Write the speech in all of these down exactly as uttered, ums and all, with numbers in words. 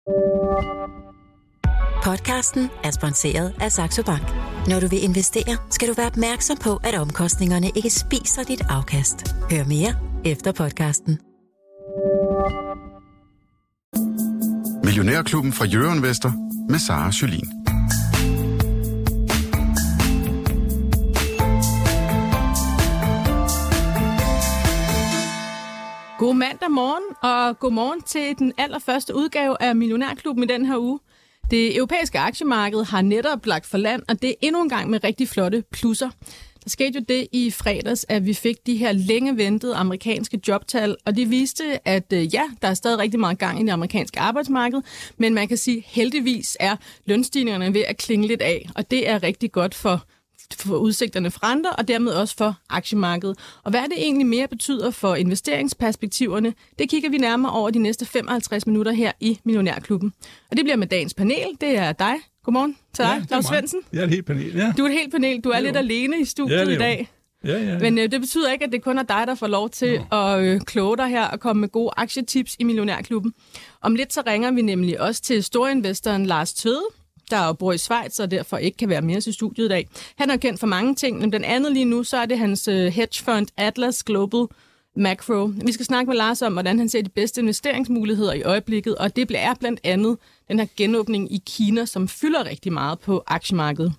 Podcasten er sponsoreret af Saxo Bank. Når du vil investere, skal du være opmærksom på, at omkostningerne ikke spiser dit afkast. Hør mere efter podcasten. Millionærklubben fra Jørgen Vester med Sara Jolin. God mandag morgen, og god morgen til den allerførste udgave af Millionærklubben i den her uge. Det europæiske aktiemarked har netop lagt for land, og det er endnu en gang med rigtig flotte plusser. Der skete jo det i fredags, at vi fik de her længe ventede amerikanske jobtal, og de viste, at ja, der er stadig rigtig meget gang i det amerikanske arbejdsmarked, men man kan sige, heldigvis er lønstigningerne ved at klinge lidt af, og det er rigtig godt for for udsigterne for renter, og dermed også for aktiemarkedet. Og hvad det egentlig mere betyder for investeringsperspektiverne, det kigger vi nærmere over de næste femoghalvtreds minutter her i Millionærklubben. Og det bliver med dagens panel. Det er dig. Godmorgen til dig, ja, Claus Svendsen. Jeg er et helt panel, ja. Du er et helt panel. Du er jo lidt alene i studiet ja, i dag. Ja, ja, ja. Men øh, det betyder ikke, at det kun er dig, der får lov til Nå. at øh, kloge dig her og komme med gode aktietips i Millionærklubben. Om lidt så ringer vi nemlig også til storinvestoren Lars Tvede, der bor i Schweiz og derfor ikke kan være med os i studiet i dag. Han er kendt for mange ting, men den anden lige nu, så er det hans hedgefund Atlas Global Macro. Vi skal snakke med Lars om, hvordan han ser de bedste investeringsmuligheder i øjeblikket, og det er blandt andet den her genåbning i Kina, som fylder rigtig meget på aktiemarkedet.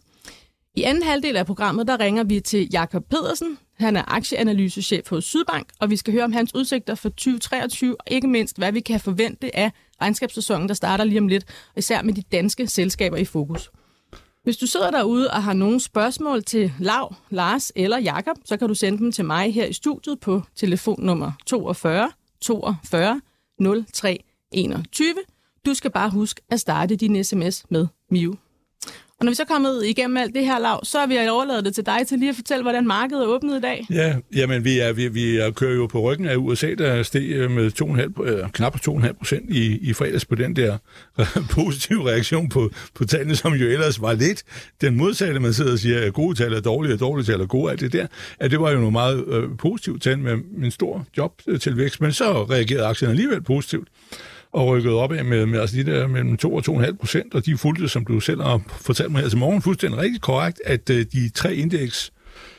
I anden halvdel af programmet, der ringer vi til Jakob Pedersen. Han er aktieanalysechef hos Sydbank, og vi skal høre om hans udsigter for tyve treogtyve, og ikke mindst, hvad vi kan forvente af regnskabssæsonen, der starter lige om lidt, især med de danske selskaber i fokus. Hvis du sidder derude og har nogle spørgsmål til Lav, Lars eller Jakob, så kan du sende dem til mig her i studiet på telefonnummer toogfyrre toogfyrre nul tre enogtyve. Du skal bare huske at starte din sms med M I U. Og når vi så er kommet igennem alt det her, Lav, så har vi overladet det til dig til lige at fortælle, hvordan markedet er åbnet i dag. Ja, jamen vi, er, vi, vi er, kører jo på ryggen af U S A, der steg med to komma fem, øh, knap to komma fem procent i, i fredags på den der positive reaktion på, på tallene, som jo ellers var lidt den modsatte, man sidder og siger, at gode tal er dårlige, og dårlige tal er gode, alt det der. At det var jo noget meget øh, positivt tal med, med en stor jobtilvækst, men så reagerede aktierne alligevel positivt og rykket op af med, med altså de der mellem to og to komma fem procent, og de fulgte, som du selv har fortalt mig her til morgen, fuldstændig rigtig korrekt, at uh, de tre indeks,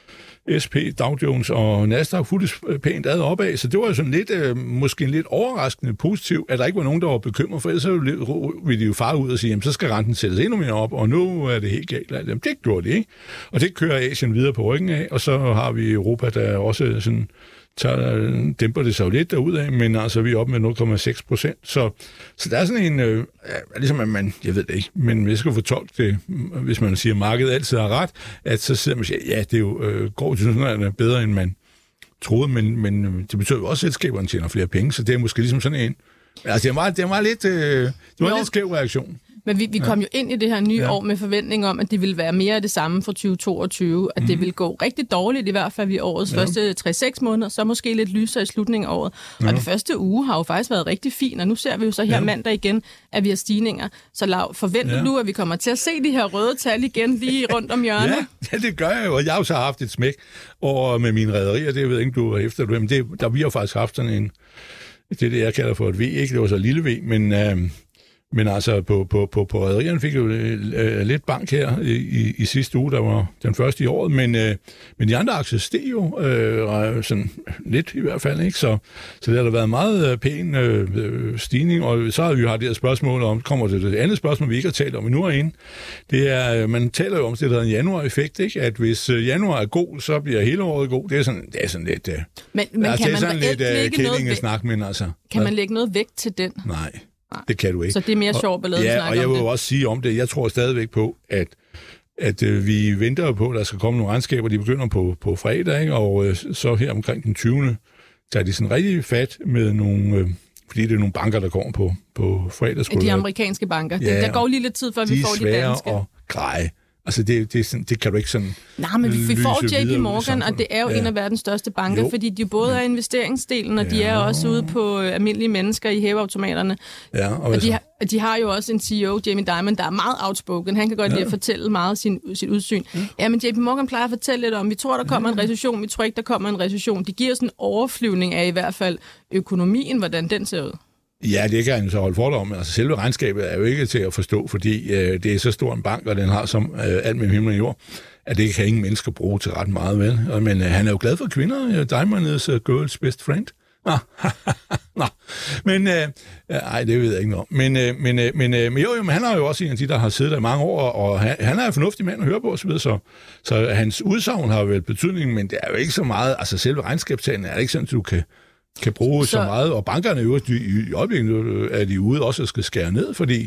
S P, Dow Jones og Nasdaq, fulgte pænt ad opad, så det var jo sådan lidt, uh, måske en lidt overraskende positiv, at der ikke var nogen, der var bekymret, for ellers så ville de jo fare ud og sige, jamen så skal renten sættes endnu mere op, og nu er det helt galt. Jamen det gjorde det ikke, og det kører Asien videre på ryggen af, og så har vi Europa, der også sådan tager, dæmper det sig jo lidt derudad, men altså vi er oppe med nul komma seks procent. Så, så der er sådan en, øh, ligesom at man, jeg ved det ikke, men hvis jeg skal fortolke det, hvis man siger, at markedet altid har ret, at så sidder man og siger, ja, det er jo øh, går til sådan noget bedre, end man troede, men, men det betyder jo også, at selskaberne tjener flere penge, så det er måske ligesom sådan en, altså det var, det var lidt, øh, det var en lidt skæv reaktion. Men vi, vi kom ja. jo ind i det her nye ja. år med forventning om, at det ville være mere af det samme for tyve toogtyve, at mm. det ville gå rigtig dårligt, i hvert fald i årets ja. første tre til seks måneder, så måske lidt lysere i slutningen af året. Ja. Og det første uge har jo faktisk været rigtig fin, og nu ser vi jo så her ja. mandag igen, at vi har stigninger. Så Lav, forventer ja. du, at vi kommer til at se de her røde tal igen lige rundt om hjørnet? Ja, ja, det gør jeg jo, og jeg har jo så haft et smæk over med mine rederier, det ved jeg ikke, du er efter, men det, der vi har faktisk haft sådan en, det er det, jeg kalder for et V, ikke? Det var så lille V, men... Øh, Men altså, på, på, på, på rederierne fik jo øh, lidt bank her i, i, i sidste uge, der var den første i året, men, øh, men de andre aktier steg jo øh, sådan lidt i hvert fald, ikke? Så, så det har der været meget pæn øh, stigning, og så har vi jo haft det her spørgsmål om, kommer det det andet spørgsmål, vi ikke har talt om endnu herinde, det er, man taler jo om det, der hedder en januar-effekt, ikke? At hvis januar er god, så bliver hele året god. Det er sådan, det er sådan lidt... Øh, men, men altså, kan det er man sådan lidt lægge uh, noget snak, men altså... Kan man lægge noget vægt til den? Nej. Det kan du ikke. Så det er mere sjovt ballade, ja, snakke og jeg vil om det. også sige om det. Jeg tror stadigvæk på, at, at øh, vi venter på, at der skal komme nogle regnskaber. De begynder på, på fredag, ikke? Og øh, så her omkring den tyvende tager de sådan rigtig fat med nogle... Øh, fordi det er nogle banker, der kommer på, på fredag. De amerikanske banker. Ja, det, der går lige lidt tid, før vi får de danske. De er svære og greje. Altså, det, det, det kan du ikke sådan... Nej, men vi får J P Morgan, og det er jo ja. en af verdens største banker, jo. fordi de både er investeringsdelen, og ja. de er også ude på almindelige mennesker i hæveautomaterne. Ja, og, og de, har, de har jo også en C E O, Jamie Dimon, der er meget outspoken. Han kan godt ja. lide at fortælle meget sin, sit udsyn. Ja. ja, men J P Morgan plejer at fortælle lidt om, vi tror, der kommer ja. en recession, vi tror ikke, der kommer en recession. De giver sådan en overflyvning af i hvert fald økonomien, hvordan den ser ud. Ja, det kan han så holde fordom med. Altså, selve regnskabet er jo ikke til at forstå, fordi øh, det er så stor en bank, og den har som øh, alt med himmel og jord, at det kan ingen mennesker bruge til ret meget, vel? Men øh, han er jo glad for kvinder. Diamond is a girl's best friend. Nå, Nå. Men, øh, ej, det ved jeg ikke noget om. Men, øh, men, øh, men, øh, men jo, jo, men han er jo også en af de, der har siddet der i mange år, og han, han er en fornuftig mand at høre på, så, så, så hans udsagn har jo vel betydning, men det er jo ikke så meget, altså selve regnskabstagene er det ikke sådan, at du kan, kan bruge så, så meget, og bankerne jo, i, i øjeblikket er de ude også og skal skære ned, fordi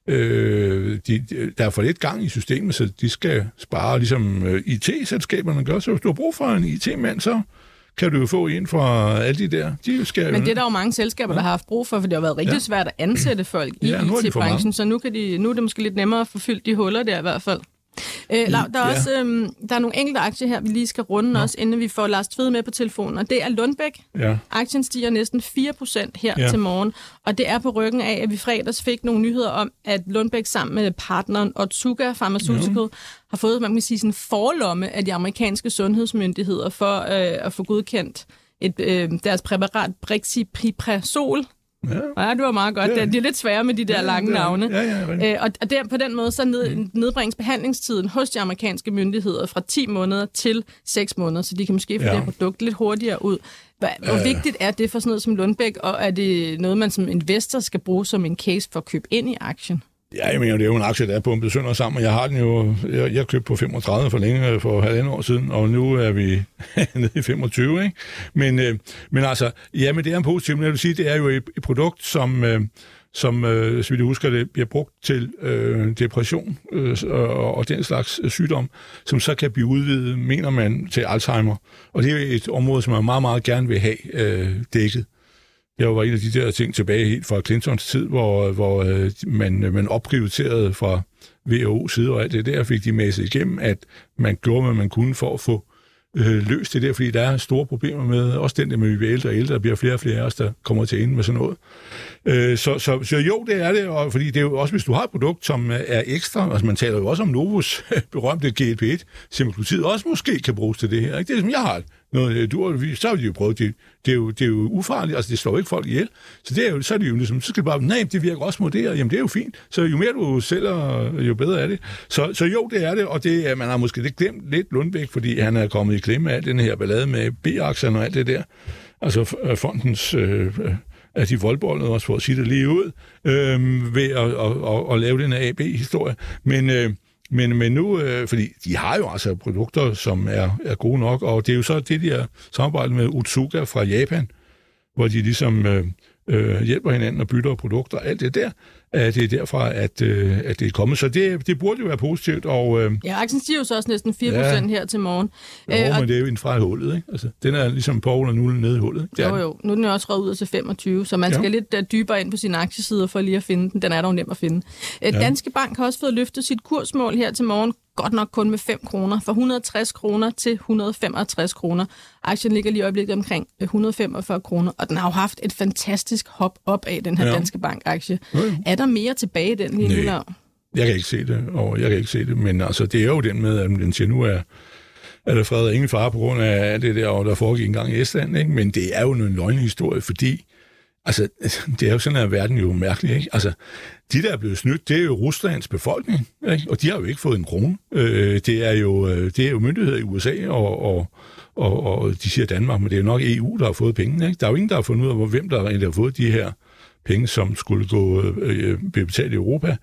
øh, de, der er for lidt gang i systemet, så de skal spare, ligesom øh, I T-selskaberne gør, så hvis du har brug for en I T-mand, så kan du jo få en fra alle de der. De skal Men det er der jo mange selskaber, ja. der har haft brug for, for det har været rigtig ja. svært at ansætte folk i ja, I T-branchen, så nu, kan de, nu er det måske lidt nemmere at få fyldt de huller der i hvert fald. Øh, Lav, der er ja. også øhm, der er nogle enkelte aktier her, vi lige skal runde ja. også, inden vi får Lars Tvede med på telefonen, og det er Lundbeck. Ja. Aktien stiger næsten fire procent her ja. til morgen, og det er på ryggen af, at vi fredags fik nogle nyheder om, at Lundbeck sammen med partneren Otsuka Pharmaceutical ja. har fået, man kan sige, sådan en forlomme af de amerikanske sundhedsmyndigheder for øh, at få godkendt et, øh, deres præparat Brexpiprazole. Ja. ja, det var meget godt. Ja. Det er lidt sværere med de der ja, lange navne. Ja, ja, ja. Øh, og der, på den måde så ned, nedbringes behandlingstiden hos de amerikanske myndigheder fra ti måneder til seks måneder, så de kan måske få ja. det her produkt lidt hurtigere ud. Hvor, ja. hvor vigtigt er det for sådan noget som Lundbeck, og er det noget, man som investor skal bruge som en case for at købe ind i aktien? Ja, jeg mener, det er jo en aktie, der er pumpet sønder sammen, og jeg har den jo, jeg, jeg købte på femogtredive for længe, for halvandet år siden, og nu er vi nede i femogtyve, ikke? Men, øh, men altså, ja, men det er en positiv, men jeg vil sige, det er jo et, et produkt, som, øh, som øh, så vidt jeg husker, det bliver brugt til øh, depression øh, og, og den slags sygdom, som så kan blive udvidet, mener man, til Alzheimer. Og det er et område, som man meget, meget gerne vil have øh, dækket. Jeg var en af de der ting tilbage helt fra Clintons tid, hvor, hvor øh, man, man opprioriterede fra W H O's side, og alt det der fik de masset igennem, at man gjorde, hvad man kunne for at få øh, løst det der, fordi der er store problemer med, også den der med, at vi bliver ældre og ældre, der bliver flere og flere af os, der kommer til ende med sådan noget. Øh, så, så, så jo, det er det, og fordi det er jo også, hvis du har et produkt, som er ekstra, altså man taler jo også om Novos berømte G L P et, semaglutid også måske kan bruges til det her, ikke? Det er som jeg har noget, du, så har de jo prøvet, det, det, er jo, det er jo ufarligt, altså det slår ikke folk ihjel, så, det er jo, så er det jo ligesom, så skal du bare, nej, det virker også mod det, og jamen det er jo fint, så jo mere du sælger, jo bedre er det. Så, så jo, det er det, og det, man har måske det glemt lidt Lundbeck, fordi han er kommet i klemme af den her ballade med B-aktierne og alt det der, altså fondens øh, af de voldbollede også, for at sige det lige ud, øh, ved at, at, at, at lave den her A B-historie, men øh, Men, men nu, øh, fordi de har jo altså produkter, som er, er gode nok, og det er jo så det, de har samarbejdet med Otsuka fra Japan, hvor de ligesom øh, øh, hjælper hinanden og bytter produkter og alt det der. At det er derfra, at, øh, at det er kommet. Så det, det burde jo være positivt. Og, øh, ja, aktien stiger jo så også næsten fire procent ja, her til morgen. Jo, Æ, og men det er jo en fra hullet, ikke? Altså, den er ligesom på og nullen nede i hullet. Ikke? Jo, jo. Nu er den jo også røget ud til femogtyve, så man skal ja. lidt uh, dybere ind på sine aktiesider for lige at finde den. Den er dog nem at finde. Æ, ja. Danske Bank har også fået løftet sit kursmål her til morgen. Godt nok kun med fem kroner. Fra et hundrede og tres kroner til et hundrede og femogtres kroner. Aktien ligger lige i øjeblikket omkring et hundrede og femogfyrre kroner, og den har jo haft et fantastisk hop op af den her ja. Danske Bank-aktie. Ja. Er der mere tilbage i den lige nu? Jeg kan ikke se det, og jeg kan ikke se det, men altså, det er jo den med, at den siger, nu er, er der fred og ingen fare på grund af det der, og der foregik engang i Estland, ikke? Men det er jo en løgnhistorie, fordi altså, det er jo sådan, at verden jo mærkelig, ikke? Altså, de, der er blevet snydt, det er jo Ruslands befolkning, ikke? Og de har jo ikke fået en krone. Øh, det, er jo, det er jo myndigheder i U S A, og, og, og, og de siger Danmark, men det er jo nok E U, der har fået pengene, ikke? Der er jo ingen, der har fundet ud af, hvem der egentlig har fået de her penge, som skulle gå øh, blive betalt i Europa.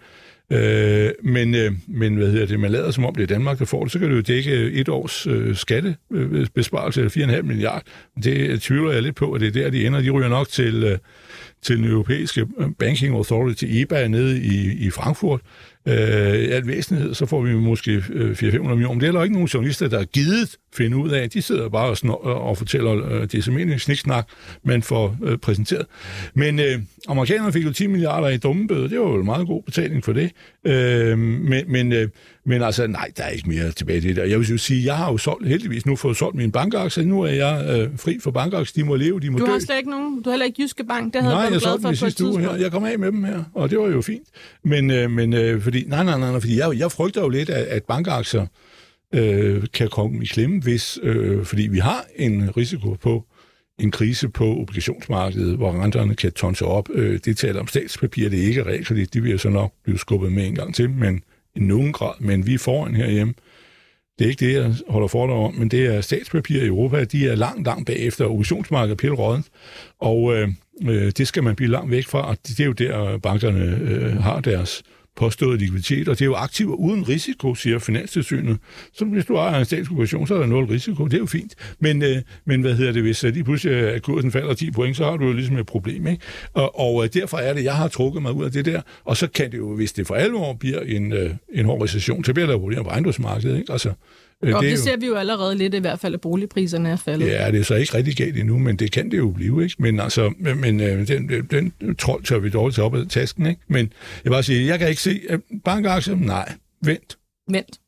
Øh, men, øh, men hvad hedder det, man lader som om det er Danmark, der får det, så kan det jo dække et års øh, skattebesparelse af fire komma fem milliarder. Det tvivler jeg lidt på, at det er der, de ender. De ryger nok til, øh, til den europæiske Banking Authority, E B A, nede i, i Frankfurt. Øh, I al væsentlighed, så får vi måske øh, fire til fem hundrede millioner. Men det er der ikke nogen journalister, der er givet finde ud af. De sidder bare og, snor, og fortæller øh, det som en sniksnak, man får øh, præsenteret. Men øh, amerikanerne fik jo ti milliarder i dummebøde. Det var jo en meget god betaling for det. Øh, men, men, øh, men altså, nej, der er ikke mere tilbage i det der. Jeg vil jo sige, jeg har jo solgt, heldigvis nu fået solgt mine bankaktier. Nu er jeg øh, fri for bankaktier. De må leve, de må dø. Du har slet ikke nogen? Du har heller ikke Jyske Bank? Det havde nej, jeg jeg solgte dem i sidste uge her. Jeg kom af med dem her, og det var jo fint. Men, øh, men øh, fordi, nej, nej, nej, fordi jeg, jeg frygter jo lidt, at, at bankaktier øh, kan komme i klemme, hvis, øh, fordi vi har en risiko på en krise på obligationsmarkedet, hvor renterne kan tonse op. Øh, det taler om statspapir, det er ikke realkredit, det vil jeg så nok blive skubbet med en gang til, men i nogen grad, men vi er foran herhjemme. Det er ikke det, jeg holder for om, men det er statspapir i Europa, de er langt, langt bagefter obligationsmarkedet pilrådent, og øh, øh, det skal man blive langt væk fra, og det er jo der, bankerne øh, har deres påståede likviditet, og det er jo aktiver uden risiko, siger Finanstilsynet. Så hvis du ejer en statsobligation, så er der nul risiko, det er jo fint. Men, øh, men hvad hedder det, hvis lige pludselig at kursen falder ti point, så har du jo ligesom et problem, ikke? Og, og derfor er det, jeg har trukket mig ud af det der, og så kan det jo, hvis det for alvor bliver en, øh, en hård recession, så bliver der problemer på ejendomsmarkedet, ikke? Altså, øh, og det, det ser jo, vi jo allerede lidt i hvert fald, at boligpriserne er faldet. Ja, det er så ikke rigtig galt endnu, men det kan det jo blive, ikke? Men altså, men, øh, den, den, den trold tør vi dårligt til op af tasken, ikke? Men jeg vil bare sige, jeg kan ikke se, at bankaktier, nej, vent. Vent.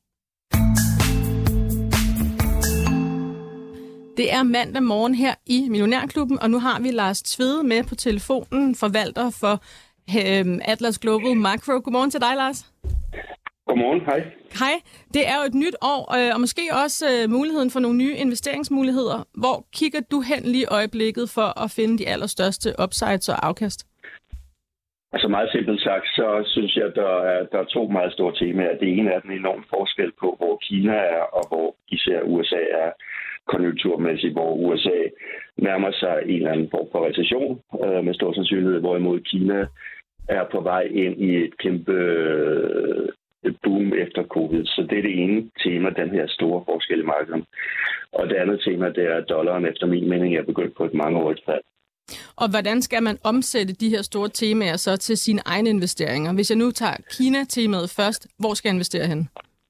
Det er mandag morgen her i Millionærklubben, og nu har vi Lars Tvede med på telefonen, forvalter for øh, Atlas Global Macro. Godmorgen til dig, Lars. Godmorgen, hej. Hej. Det er jo et nyt år, øh, og måske også øh, muligheden for nogle nye investeringsmuligheder. Hvor kigger du hen lige i øjeblikket for at finde de allerstørste upsides og afkast? Altså meget simpelt sagt, så synes jeg, at der er, der er to meget store temaer. Det ene er den enorme forskel på, hvor Kina er, og hvor især U S A er konjunkturmæssigt, hvor U S A nærmer sig en eller anden form for recession øh, med stor sandsynlighed, hvorimod Kina er på vej ind i et kæmpe øh, boom efter covid. Så det er det ene tema, den her store forskel i markedet. Og det andet tema, det er, at dollaren efter min mening er begyndt på et mangeårigt fald. Og hvordan skal man omsætte de her store temaer så til sine egne investeringer? Hvis jeg nu tager Kina-temaet først, hvor skal jeg investere hen?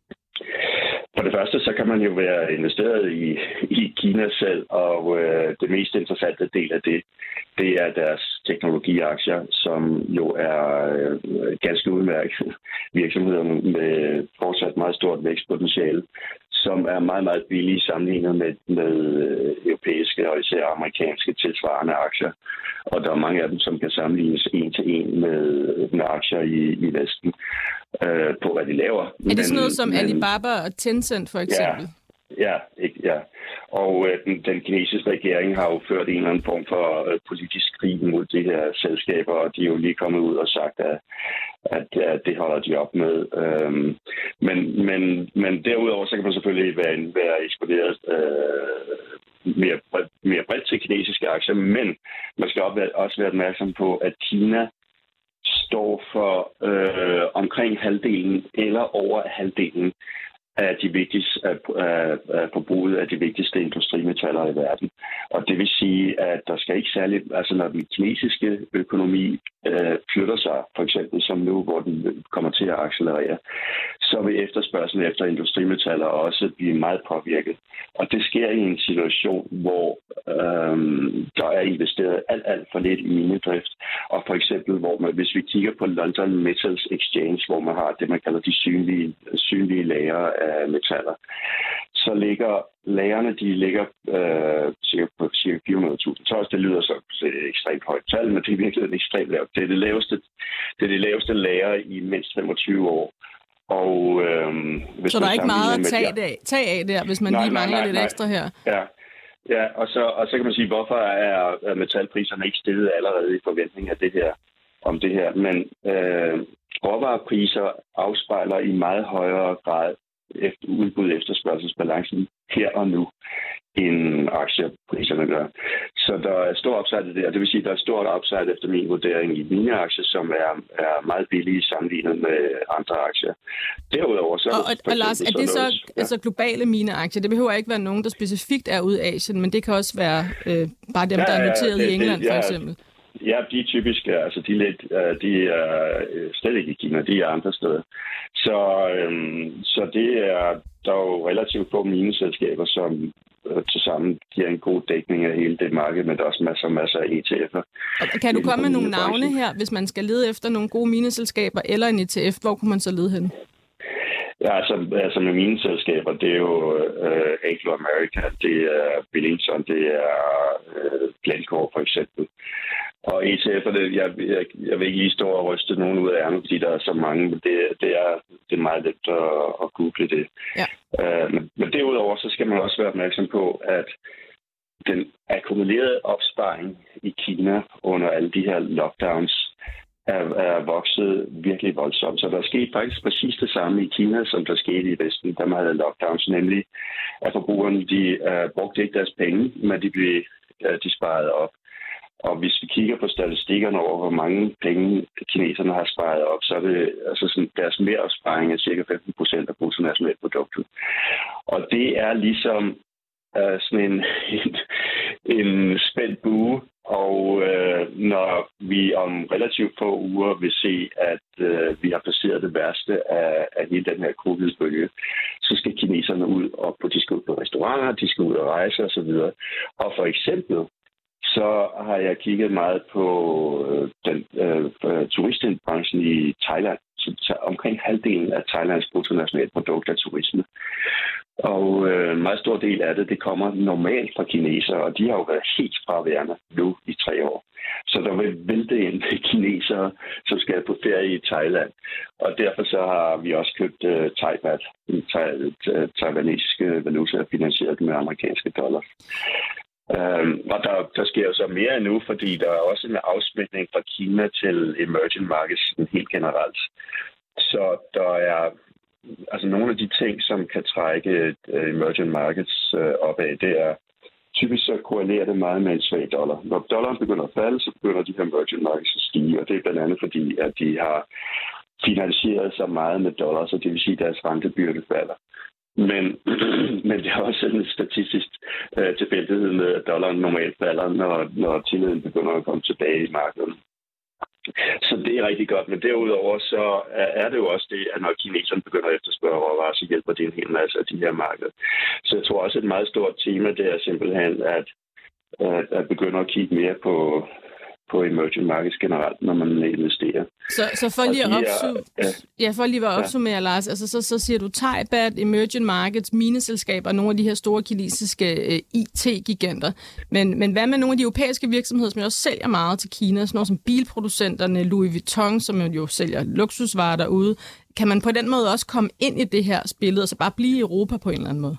For det første, så kan man jo være investeret i, i Kina selv, og øh, det mest interessante del af det, det er deres teknologiaktier, som jo er øh, ganske udmærket virksomheder med fortsat meget stort vækstpotentiale, som er meget, meget billige sammenlignet med, med europæiske og især amerikanske tilsvarende aktier. Og der er mange af dem, som kan sammenlignes en til en med, med aktier i, i Vesten øh, på, hvad de laver. Er det sådan noget men, som Alibaba og Tencent for eksempel? Ja, ja, ikke, ja. Og øh, den, den kinesiske regering har jo ført en eller anden form for øh, politisk krig mod de her selskaber, og de er jo lige kommet ud og sagt, at, at, at det holder de op med. Øhm, men, men, men derudover så kan man selvfølgelig være, være eksponeret øh, mere, mere bredt til kinesiske aktier, men man skal også være opmærksom på, at Kina står for øh, omkring halvdelen eller over halvdelen af de vigtigste af, af, af forbruget af de vigtigste industrimetaller i verden. Og det vil sige, at der skal ikke særligt, altså når den kinesiske økonomi øh, flytter sig, for eksempel som nu, hvor den kommer til at accelerere, så vil efterspørgselen efter industrimetaller også blive meget påvirket. Og det sker i en situation, hvor øh, der er investeret alt, alt for lidt i minedrift. Og for eksempel, hvor man, hvis vi kigger på London Metals Exchange, hvor man har det, man kalder de synlige, synlige lagre af metaller, så ligger lagerne, de ligger øh, cirka på cirka fire hundrede tusind tons. Det lyder så et ekstremt højt tal, men det er virkelig ekstremt lavt. Det er det laveste, det er det laveste lager i mindst femogtyve år. Og, øhm, hvis så der er ikke meget at tage, de, af, tage af der, hvis man nej, lige mangler nej, nej, lidt nej. ekstra her? Ja, ja og, så, og så kan man sige, hvorfor er metalpriserne ikke steget allerede i forventning af det her, om det her. Men øh, råvarepriser afspejler i meget højere grad efter udbud efterspørgselsbalancen her og nu, end aktiepriserne gør. Så der er stor upside der. Det vil sige, at der er stort upside efter min vurdering i mine aktier, som er, er meget billige sammenlignet med andre aktier. Derudover så... Og, og, og Lars, er det så noget, ja. altså globale mineaktier? Det behøver ikke være nogen, der specifikt er ude af Asien, men det kan også være øh, bare dem, ja, der er noteret ja, det, i England, det, ja, for eksempel. Ja, de er typisk, altså de, lidt, de er slet ikke i Kina, de er andre steder. Så, øhm, så det er, der er jo relativt få mineselskaber, som øh, tilsammen giver en god dækning af hele det marked, men der er også masser og masser af E T F'er. Kan du komme med nogle navne her, hvis man skal lede efter nogle gode mineselskaber eller en E T F? Hvor kunne man så lede hen? Ja, altså, altså med mine selskaber, det er jo øh, Anglo America, det er Billington, det er øh, Glencore for eksempel. Og E T F'erne, jeg, jeg, jeg vil ikke lige stå og ryste nogen ud af ærmet, fordi der er så mange, men det, det, er, det er meget let at, at google det. Ja. Uh, men, men derudover, så skal man også være opmærksom på, at den akkumulerede opsparing i Kina under alle de her lockdowns er, er vokset virkelig voldsomt. Så der er sket faktisk præcis det samme i Kina, som der skete i Vesten, da man havde lockdowns, nemlig at forbrugerne de uh, brugte ikke deres penge, men de blev uh, de sparede op. Og hvis vi kigger på statistikkerne over, hvor mange penge kineserne har sparet op, så er det altså sådan, deres meropsparing er cirka femten procent af bruttonationalproduktet. Og det er ligesom uh, sådan en, en, en spændt bue, og uh, når vi om relativt få uger vil se, at uh, vi har passeret det værste af, af hele den her covid-bølge, så skal kineserne ud, og på, de skal ud på restauranter, de skal ud og rejse osv. Og for eksempel, så har jeg kigget meget på øh, den øh, turistbranchen i Thailand. Så omkring halvdelen af Thailands bruttonationalprodukt er turisme. Og øh, en meget stor del af det, det kommer normalt fra kinesere, og de har jo været helt fraværende nu i tre år. Så der vil vælte ind kinesere, som skal på ferie i Thailand. Og derfor så har vi også købt uh, Thai-baht, taiwanesiske valuta, finansieret med amerikanske dollars. Um, og der, der sker jo så mere endnu, fordi der er også en afsmitning fra Kina til emerging markets helt generelt. Så der er altså nogle af de ting, som kan trække uh, emerging markets uh, opad, det er typisk så korrelerer det meget med en svag dollar. Når dollaren begynder at falde, så begynder de her emerging markets at stige, og det er blandt andet fordi, at de har finansieret sig meget med dollar, så det vil sige, at deres rentebyrde falder. Men, men det er også en statistisk øh, tilfældighed med, at dollaren normalt falder, når, når tilliden begynder at komme tilbage i markedet. Så det er rigtig godt, men derudover så er det jo også det, at når kineserne begynder at efterspørge råvarer, så hjælper det en hel masse af de her markeder. Så jeg tror også, at et meget stort tema, det er simpelthen at, at, at begynde at kigge mere på, på emerging markets generelt, når man investerer. Så, så for lige at opsummere, ja. Ja, for lige at opsummere, ja. Lars, altså så, så siger du Thai-baht, emerging markets, mineselskaber, nogle af de her store kinesiske uh, I T-giganter. Men, men hvad med nogle af de europæiske virksomheder, som også sælger meget til Kina, sådan noget som bilproducenterne, Louis Vuitton, som jo sælger luksusvarer derude. Kan man på den måde også komme ind i det her spil, og så bare blive i Europa på en eller anden måde?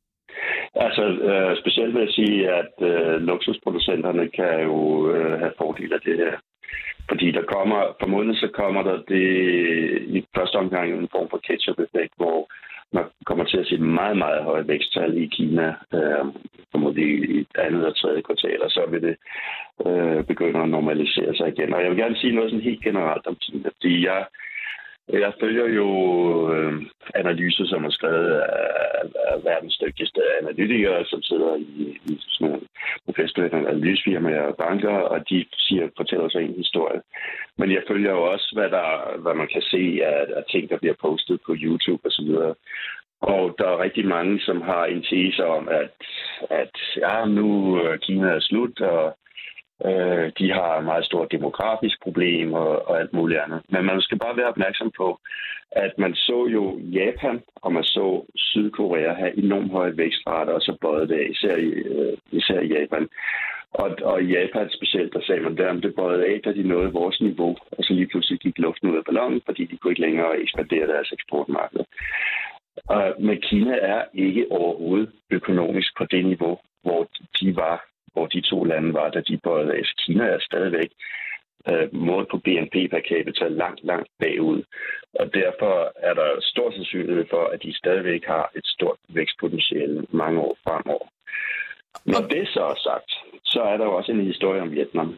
Altså, øh, specielt vil jeg sige, at øh, luksusproducenterne kan jo øh, have fordel af det her. Fordi der kommer, formodentlig så kommer der det i første omgang en form for catch-up-effekt, hvor man kommer til at se meget, meget høje væksttal i Kina, øh, formodentlig i andet og tredje kvartal, og så vil det øh, begynde at normalisere sig igen. Og jeg vil gerne sige noget sådan helt generelt om Kina, fordi jeg Jeg følger jo øh, analyser, som er skrevet af, af verdens dygtigste analytikere, som sidder i, i sådan nogle professionelle analysefirmaer og banker, og de siger, fortæller sig en historie. Men jeg følger jo også, hvad, der, hvad man kan se af, af ting, der bliver postet på YouTube osv. Og der er rigtig mange, som har en tese om, at, at ja, nu Kina er slut, og Øh, de har et meget stort demografisk problem og, og alt muligt andet. Men man skal bare være opmærksom på, at man så jo Japan og man så Sydkorea have enormt høje vækstrater, og så bøjede det især i, øh, især i Japan. Og, og i Japan specielt, der sagde man der, at det bøjede af, da de nåede vores niveau, og så lige pludselig gik luften ud af ballonen, fordi de kunne ikke længere ekspandere deres eksportmarked. Og, men Kina er ikke overhovedet økonomisk på det niveau, hvor de var hvor de to lande var, da de bøjede af. Kina er stadigvæk øh, målt på B N P per capita langt, langt bagud. Og derfor er der stor sandsynlighed for, at de stadigvæk har et stort vækstpotentiale mange år fremover. Når det så er sagt, så er der jo også en historie om Vietnam.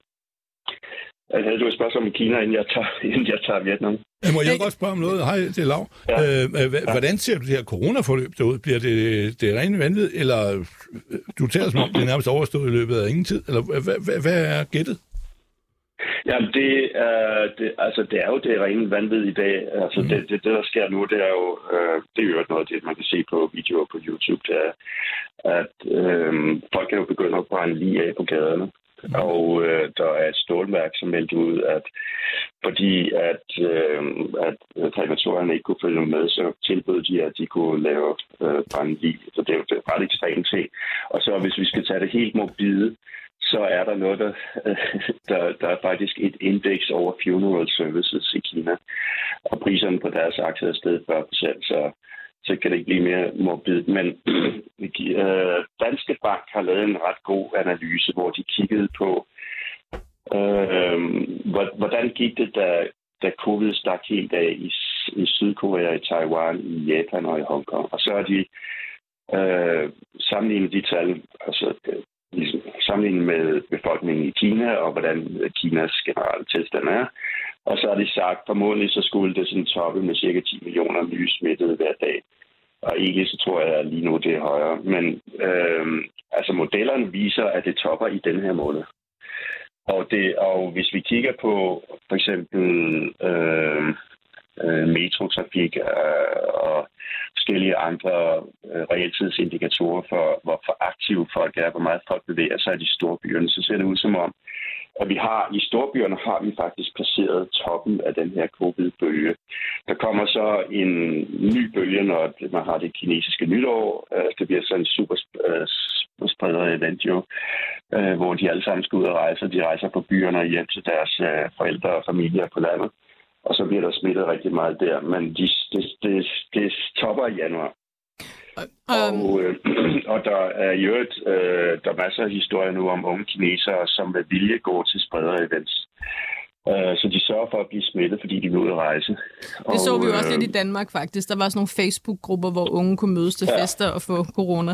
Havde du et spørgsmål om Kina, inden jeg tager, inden jeg tager Vietnam? Må jeg godt spørge om noget? Hej, det er Lav. Ja. Øh, hvordan ser du det her coronaforløb derude? Bliver det, det rene vanvid, eller du taler som om det er nærmest overstået i løbet af ingen tid? Eller hvad, hvad, hvad er gættet? Jamen, det er, det, altså, det er jo det rene vanvid i dag. Altså, mm. det, det, det, der sker nu, det er jo, øh, det er jo noget, det man kan se på videoer på YouTube, det er, at øh, folk kan jo begynde at brænde lige af på gaderne. Og øh, der er et stålværk, som meldte ud, at fordi at, øh, at krematorierne ikke kunne følge med, så tilbød de, at de kunne lave øh, brændelig. Så det er jo det er ret ekstremt ting. Og så hvis vi skal tage det helt morbide, så er der noget, der, øh, der, der er faktisk et indeks over funeral services i Kina. Og priserne på deres aktier er steget fyrre procent, så så kan det ikke blive mere morbid. Men øh, Danske Bank har lavet en ret god analyse, hvor de kiggede på, øh, hvordan gik det, da, da covid stak helt af i, i Sydkorea, i Taiwan, i Japan og i Hongkong. Og så har de øh, sammenlignet de tal, altså ligesom sammenlignet med befolkningen i Kina, og hvordan Kinas generelle tilstand er. Og så har de sagt, formodentlig så skulle det sådan toppe med cirka ti millioner nye smittede hver dag. Og egentlig så tror jeg, at lige nu det er højere. Men øh, altså modellerne viser, at det topper i den her måned. Og, det, og hvis vi kigger på for eksempel øh, øh, metrotrafik øh, og forskellige andre øh, realtidsindikatorer for, hvor for aktive folk er, hvor meget folk bevæger sig i de store byerne, så ser det ud som om, at vi har i storbyerne har vi faktisk passeret toppen af den her covid-bølge. Der kommer så en ny bølge, når man har det kinesiske nytår. Det bliver sådan en super spreder event jo, hvor de alle sammen skal ud og rejse. De rejser på byerne og hjem til deres forældre og familier på landet. Og så bliver der smittet rigtig meget der. Men det de, de, de stopper i januar. Um... Og, øh, og der er jo et, øh, der er masser af historier nu om unge kinesere, som med vilje går til spreder-events. Uh, så de sørger for at blive smittet, fordi de vil ud at rejse. Det og, så vi jo også øh, lidt i Danmark faktisk. Der var sådan nogle Facebook-grupper, hvor unge kunne mødes til ja. fester og få corona.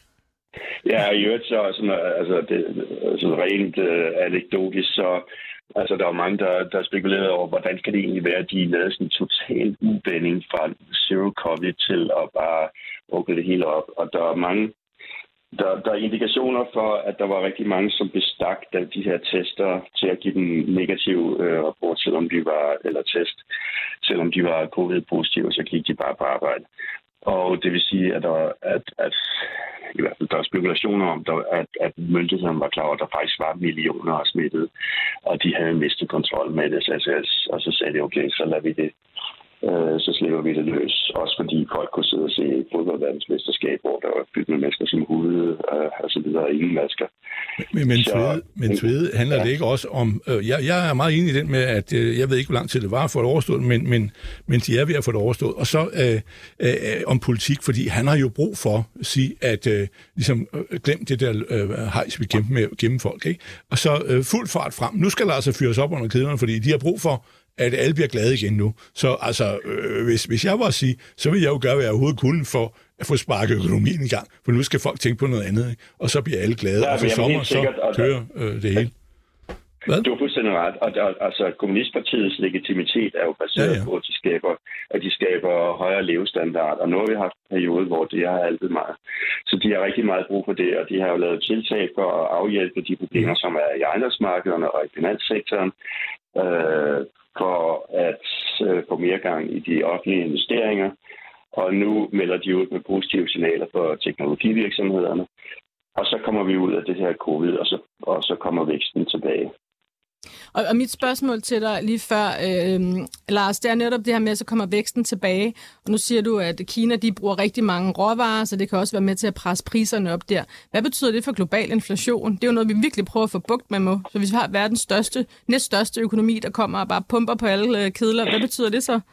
Ja, og i øvrigt så sådan, altså, det, sådan rent øh, anekdotisk, så altså, der er mange, der, der spekulerer over, hvordan kan det egentlig være, at de lavede sådan en total ubænding fra zero covid til at bare åbne det hele op. Og der er mange, der, der er indikationer for, at der var rigtig mange, som bestak de her tester til at give dem negativ øh, rapport, selvom de var, eller test, selvom de var covid-positive, så gik de bare på arbejde. Og det vil sige, at der, at, at i hvert fald der er spekulationer om, der, at, at myndighederne var klar over, at der faktisk var millioner af smittet, og de havde mistet kontrol med det. Så, og så sagde de, okay, så lader vi det, øh, så slipper vi det løs. Også fordi folk kunne sidde og se fodboldverdensmesterskab, hvor der var fyldt med masker som hude, øh, og så videre, ingen masker. Men, men, så, men Tvede, handler ja. det ikke også om... Øh, jeg, jeg er meget enig i den med, at øh, jeg ved ikke, hvor lang tid det var for at overstå det, men, men, men de er ved at få det overstået. Og så øh, øh, om politik, fordi han har jo brug for at sige, at øh, ligesom, øh, glem det der øh, hejs, vi kæmper med at gemme folk. Ikke? Og så øh, fuld fart frem. Nu skal der altså fyres op under kedlerne, fordi de har brug for, at alle bliver glade igen nu. Så altså, øh, hvis, hvis jeg var at sige, så vil jeg jo gøre, hvad jeg overhovedet kunne for at få sparket økonomien i gang. For nu skal folk tænke på noget andet, ikke? Og så bliver alle glade, ja, og så sommer, så kører øh, det hele. Hvad? Du er fuldstændig ret. Og der, altså, kommunistpartiets legitimitet er jo baseret ja, ja. på, at de skaber, at de skaber højere levestandard. Og nu har vi haft en periode, hvor det har altid meget. Så de har rigtig meget brug for det, og de har jo lavet tiltag for at afhjælpe de problemer, som er i ejendomsmarkederne og i finanssektoren, øh, for at øh, få mere gang i de offentlige investeringer. Og nu melder de ud med positive signaler for teknologivirksomhederne. Og så kommer vi ud af det her covid, og så, og så kommer væksten tilbage. Og, og mit spørgsmål til dig lige før, øh, Lars, det er netop det her med, at så kommer væksten tilbage. Og nu siger du, at Kina de bruger rigtig mange råvarer, så det kan også være med til at presse priserne op der. Hvad betyder det for global inflation? Det er jo noget, vi virkelig prøver at få bugt med. Må. Så hvis vi har verdens største, næststørste økonomi, der kommer og bare pumper på alle kedler, hvad betyder det så?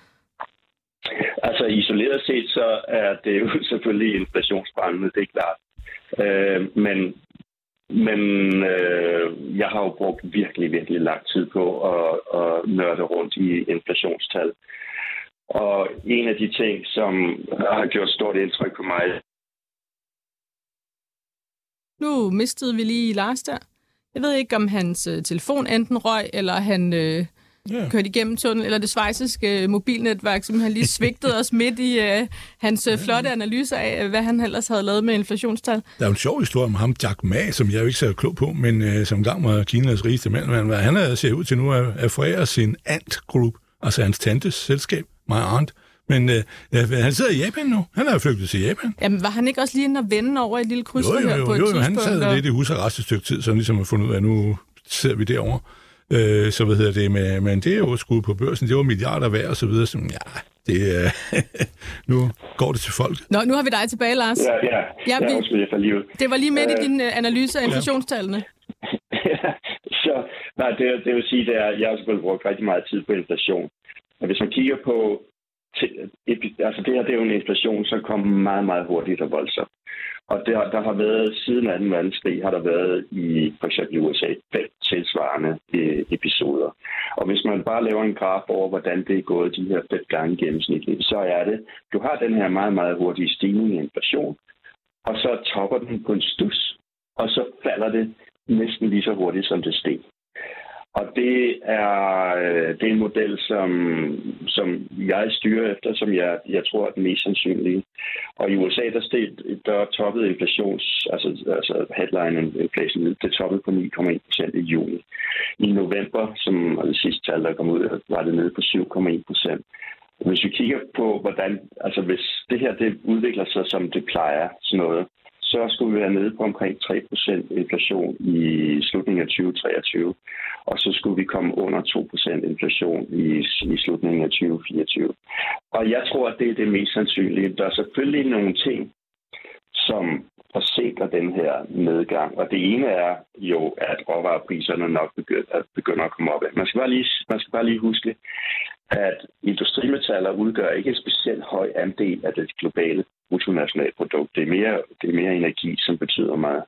Altså isoleret set, så er det jo selvfølgelig inflationsbrændende, det er klart. Øh, men men øh, jeg har jo brugt virkelig, virkelig lang tid på at, at nørde rundt i inflationstal. Og en af de ting, som har gjort stort indtryk på mig... Nu mistede vi lige Lars der. Jeg ved ikke, om hans uh, telefon enten røg, eller han... Øh Yeah. kørte igennem tunnel, eller det schweiziske mobilnetværk, som han lige svigtede os midt i uh, hans uh, flotte analyser af, hvad han ellers havde lavet med inflationstal. Der er jo en sjov historie om ham, Jack Ma, som jeg jo ikke så klog på, men uh, som gang var Kinas rigeste mand. Han, han er, ser ud til nu at, at forære sin Ant Group, altså hans tantes selskab, My Aunt. Men uh, han sidder i Japan nu. Han er flygtet til Japan. Jamen, var han ikke også lige inde og vende over et lille kryds jo, jo, jo, her på et jo, jo, tidspunkt? Han sad og... lidt i husarrest et stykke tid, så ligesom har fundet ud af, at nu sidder vi derovre. Øh, så hvad hedder det, med, men det er jo skudt på børsen, det var milliarder værd og så videre, så ja, det er, nu går det til folk. Nå, nu har vi dig tilbage, Lars. Ja, ja, ja vi, ja for livet. Det var lige midt i din uh, analyse af inflationstallene. Ja, så nej, det, det vil sige, at jeg har selvfølgelig brugt rigtig meget tid på inflation. Og hvis man kigger på altså det her det er jo en inflation, som kommer meget, meget hurtigt og voldsomt. Og der, der har været, siden anden verdenskrig, har der været i for eksempel i U S A fem tilsvarende øh, episoder. Og hvis man bare laver en graf over, hvordan det er gået de her fem gange gennemsnitligt, så er det, du har den her meget, meget hurtige stigning i inflation, og så topper den på en stus, og så falder det næsten lige så hurtigt, som det steg. Og det er, det er en model, som, som jeg styrer efter, som jeg, jeg tror er den mest sandsynlige. Og i U S A, der, steg, der toppede inflations, altså, altså headline inflation, det toppede på ni komma en procent i juni. I november, som var det sidste tal, der kom ud, var det nede på syv komma en procent. Hvis vi kigger på, hvordan, altså hvis det her det udvikler sig, som det plejer, sådan noget, så skulle vi være nede på omkring tre procent inflation i slutningen af tyve treogtyve, og så skulle vi komme under to procent inflation i, i slutningen af tyve fireogtyve. Og jeg tror, at det er det mest sandsynlige. Der er selvfølgelig nogle ting, som forsinker den her nedgang, og det ene er jo, at råvarepriserne nok begynder, begynder at komme op. Man skal bare lige, man skal bare lige huske, at industrimetaller udgør ikke en specielt høj andel af det globale bruttonationale produkt. Det er mere, det er mere energi, som betyder meget.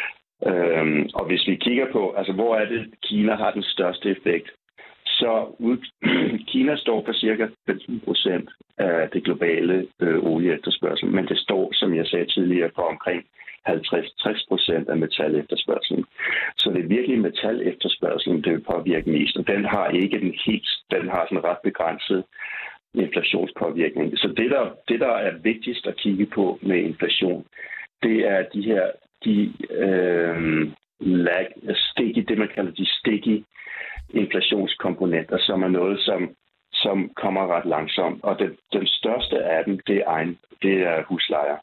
Øhm, og hvis vi kigger på, altså hvor er det, Kina har den største effekt, så ud, Kina står for cirka femten procent af det globale øh, olieefterspørgsel, men det står, som jeg sagde tidligere, for omkring halvtreds til tres procent af metalefterspørgselen. Så det er virkelig metalefterspørgselen, det vil påvirke mest, og den har ikke den helt, den har sådan ret begrænset inflationspåvirkning. Så det der, det, der er vigtigst at kigge på med inflation, det er de her, de øh, lag, sticky, det man kalder de sticky inflationskomponenter, som er noget, som, som kommer ret langsomt. Og det, den største af dem, det er, egen, det er huslejer.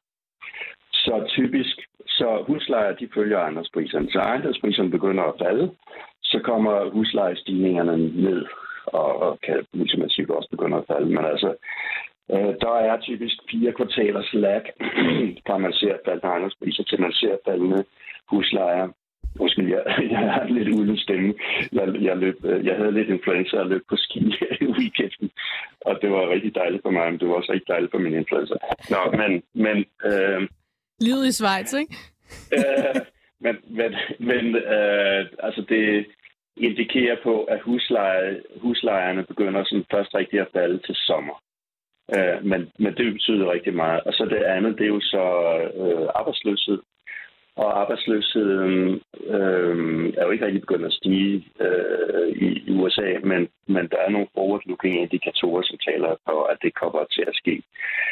Så typisk, så huslejer, de følger ejendomspriserne. Så ejendomspriserne begynder at falde, så kommer huslejestigningerne ned, og, og kan ultimativt også begynde at falde. Men altså, øh, der er typisk fire kvartalers lag, fra man ser faldende ejendomspriser, til man ser faldende huslejer. Måske jeg, jeg har lidt uden stemme. Jeg, jeg, løb, jeg havde lidt influenza og løb på ski i weekenden, og det var rigtig dejligt for mig, men det var også rigtig dejligt for min influenza. Nå, men... men øh, livet i Schweiz, ikke? øh, men men, men øh, altså det indikerer på, at husleje, huslejerne begynder sådan først rigtig at falde til sommer. Øh, men, men det betyder rigtig meget. Og så det andet, det er jo så øh, arbejdsløshed. Og arbejdsløsheden øh, er jo ikke rigtig begyndt at stige øh, i, i U S A, men, men der er nogle forward-looking indikatorer, som taler for, at det kommer til at ske.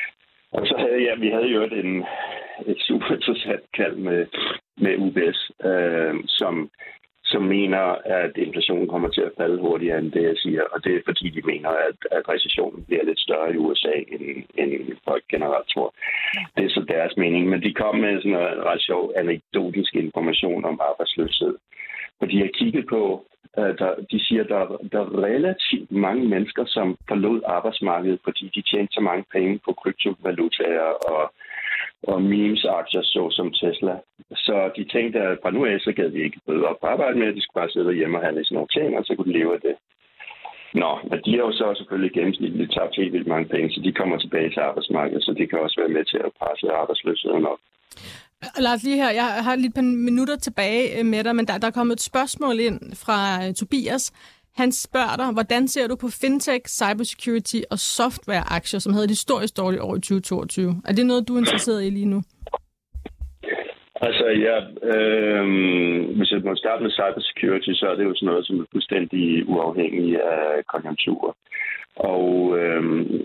Og så havde jeg, vi havde jo et, et super interessant kald med, med U B S, øh, som, som mener, at inflationen kommer til at falde hurtigere end det, jeg siger. Og det er fordi, de mener, at, at recessionen bliver lidt større i U S A, end, end folk generelt tror. Det er så deres mening. Men de kom med sådan en ret sjov anekdotisk information om arbejdsløshed. For de har kigget på, der, de siger, at der, der er relativt mange mennesker, som forlod arbejdsmarkedet, fordi de tjente så mange penge på kryptovalutaer og og memes-aktier, så som Tesla. Så de tænkte, at fra nu af, så gad de ikke bøde op på arbejde med, de skulle bare sidde hjemme og have lidt sådan nogle ting, og så kunne de leve af det. Nå, men de har jo så selvfølgelig gennemsnitligt tabt helt vildt mange penge, så de kommer tilbage til arbejdsmarkedet, så det kan også være med til at presse arbejdsløsheden op. Lars, lige her, jeg har lige et par minutter tilbage med dig, men der, der er kommet et spørgsmål ind fra Tobias. Han spørger dig, hvordan ser du på fintech, cybersecurity og softwareaktier, som havde et historisk dårligt år i tyve toogtyve? Er det noget, du er interesseret i lige nu? Altså, ja, øh, hvis jeg må starte med cybersecurity, så er det jo sådan noget, som er fuldstændig uafhængig af konjunkturer. Og øh,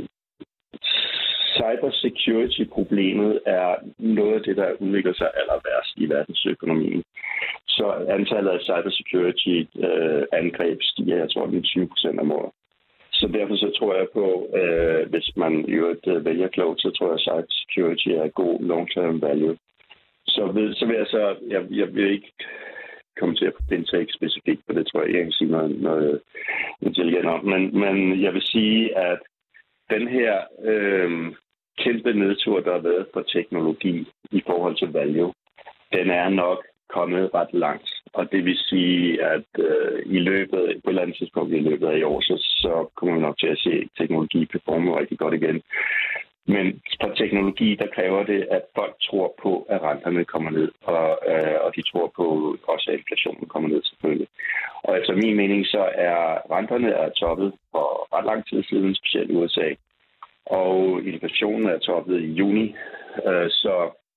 cybersecurity-problemet er noget af det, der udvikler sig aller værst i verdensøkonomien. Så antallet af cybersecurity-angreb øh, stiger, jeg tror, det er tyve procent om året. Så derfor så tror jeg på, øh, hvis man i øvrigt øh, vælger klogt, så tror jeg, at cybersecurity er god long-term value. Så vil, så vil jeg så, jeg, jeg vil ikke kommentere på fintech specifikt, for det tror jeg ikke, jeg kan sige noget, noget intelligent om. Men, men jeg vil sige, at den her øh, kæmpe nedtur, der har været på teknologi i forhold til value, den er nok kommet ret langt. og det vil sige, at øh, i løbet, på et eller andet tidspunkt i løbet af i år, så, så kommer vi nok til at se teknologi performe rigtig godt igen. Men for teknologi, der kræver det, at folk tror på, at renterne kommer ned, og, øh, og de tror på også, at inflationen kommer ned selvfølgelig. Og efter min mening, så er renterne er toppet for ret lang tid siden, specielt i U S A. Og inflationen er toppet i juni, øh, så,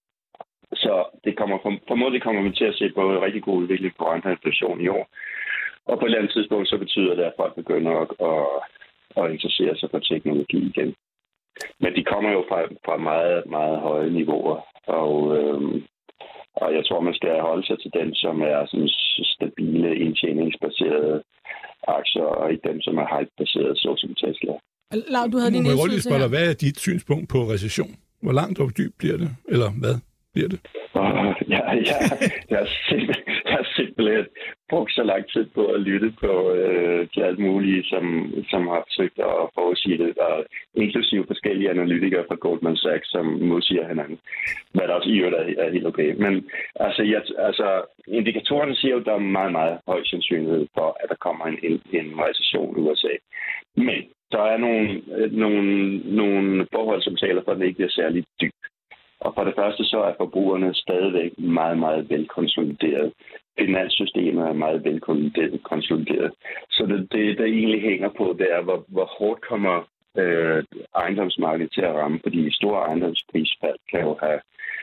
så det kommer formodentlig kommer vi til at se både rigtig god udvikling på renter og inflation i år. Og på et eller andet tidspunkt, så betyder det, at folk begynder at, at, at interessere sig for teknologi igen. Men de kommer jo fra, fra meget, meget høje niveauer, og, øhm, og jeg tror, man skal holde sig til dem, som er sådan stabile, indtjeningsbaserede aktier, og ikke dem, som er hype-baserede, såsom Tesla. Lav, du havde din indflydelse her. Hvad er dit synspunkt på recession? Hvor langt og dybt bliver det? Eller hvad bliver det? Oh, ja, ja, jeg, har simpel, jeg har simpelthen brugt så lang tid på at lytte på øh, de alt mulige, som, som har forsøgt at forudsige det, og inklusive forskellige analytikere fra Goldman Sachs, som modsiger hinanden, hvad der også i øvrigt er, er helt okay. Men altså, jeg, altså, indikatorerne siger jo, at der er meget, meget høj sandsynlighed for, at der kommer en, en, en recession i U S A. Men der er nogle, nogle, nogle forhold, som taler for, at det ikke bliver særlig dybt. Og for det første så er forbrugerne stadigvæk meget, meget velkonsolideret. Finanssystemet er meget velkonsolideret. Så det, det, der egentlig hænger på, det er, hvor, hvor hårdt kommer øh, ejendomsmarkedet til at ramme, fordi store ejendomsprisfald kan jo have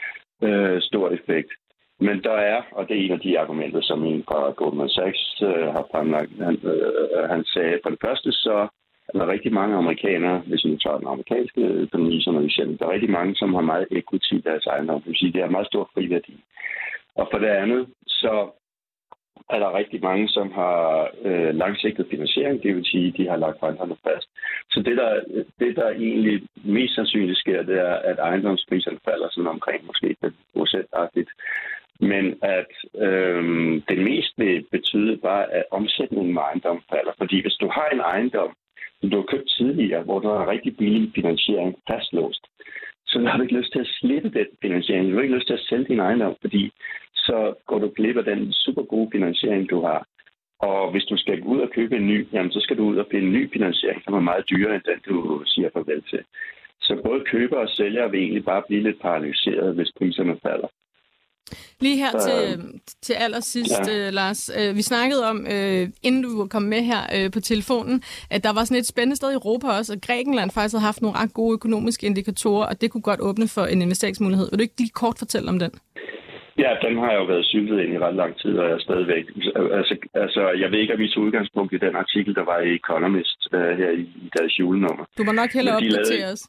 øh, stort effekt. Men der er, og det er en af de argumenter, som en fra Goldman Sachs øh, har fremlagt, han, øh, han sagde, for det første så der er rigtig mange amerikanere, hvis vi tager den amerikanske økonomi som eksempel, der er rigtig mange, som har meget equity i deres ejendom. Det vil sige, det er meget stor friværdi. Og for det andet, så er der rigtig mange, som har øh, langsigtet finansiering, det vil sige, de har lagt renterne fast. Så det der, det, der egentlig mest sandsynligt sker, det er, at ejendomspriserne falder sådan omkring måske fem procent-agtigt. Men at øh, det mest vil betyde bare, at omsætningen med ejendom falder. Fordi hvis du har en ejendom, du har købt tidligere, hvor du har rigtig billig finansiering fastlåst, så har du ikke lyst til at slippe den finansiering. Du har ikke lyst til at sælge din ejendom, fordi så går du glip af den super gode finansiering, du har. Og hvis du skal gå ud og købe en ny, jamen så skal du ud og finde en ny finansiering, som er meget dyrere end den, du siger farvel til. Så både køber og sælger vil egentlig bare blive lidt paralyseret, hvis priserne falder. Lige her så, til, til allersidst, ja. uh, Lars. Uh, vi snakkede om, uh, inden du kom med her uh, på telefonen, at der var sådan et spændende sted i Europa også, at Grækenland faktisk havde haft nogle ret gode økonomiske indikatorer, og det kunne godt åbne for en investeringsmulighed. Vil du ikke lige kort fortælle om den? Ja, den har jeg jo været syltet ind i ret lang tid, og jeg er stadigvæk. Altså, altså jeg ved ikke, at vi tog udgangspunkt i den artikel, der var i Economist uh, her i, i deres julenummer. Du må nok hellere opdatere os.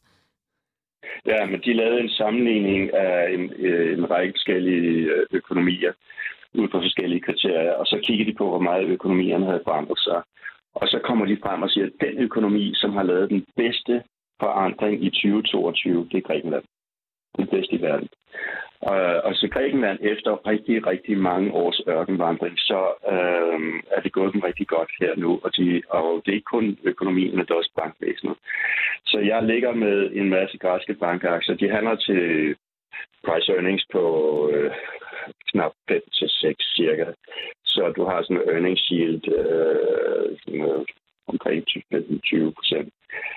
Ja, men de lavede en sammenligning af en, en række forskellige økonomier ud fra forskellige kriterier, og så kiggede de på, hvor meget økonomierne havde forandret sig. Og så kommer de frem og siger, at den økonomi, som har lavet den bedste forandring i tyve toogtyve, det er Grækenland. Den bedste i verden. Og, og så Grækenland, efter rigtig, rigtig mange års ørkenvandring, så øh, er det gået dem rigtig godt her nu. Og, de, og det er ikke kun økonomien, men det er også bankvæsenet. Så jeg ligger med en masse græske bankaktier. De handler til price earnings på øh, knap fem til seks cirka. Så du har sådan en earnings yield øh, sådan, øh, omkring tyve procent.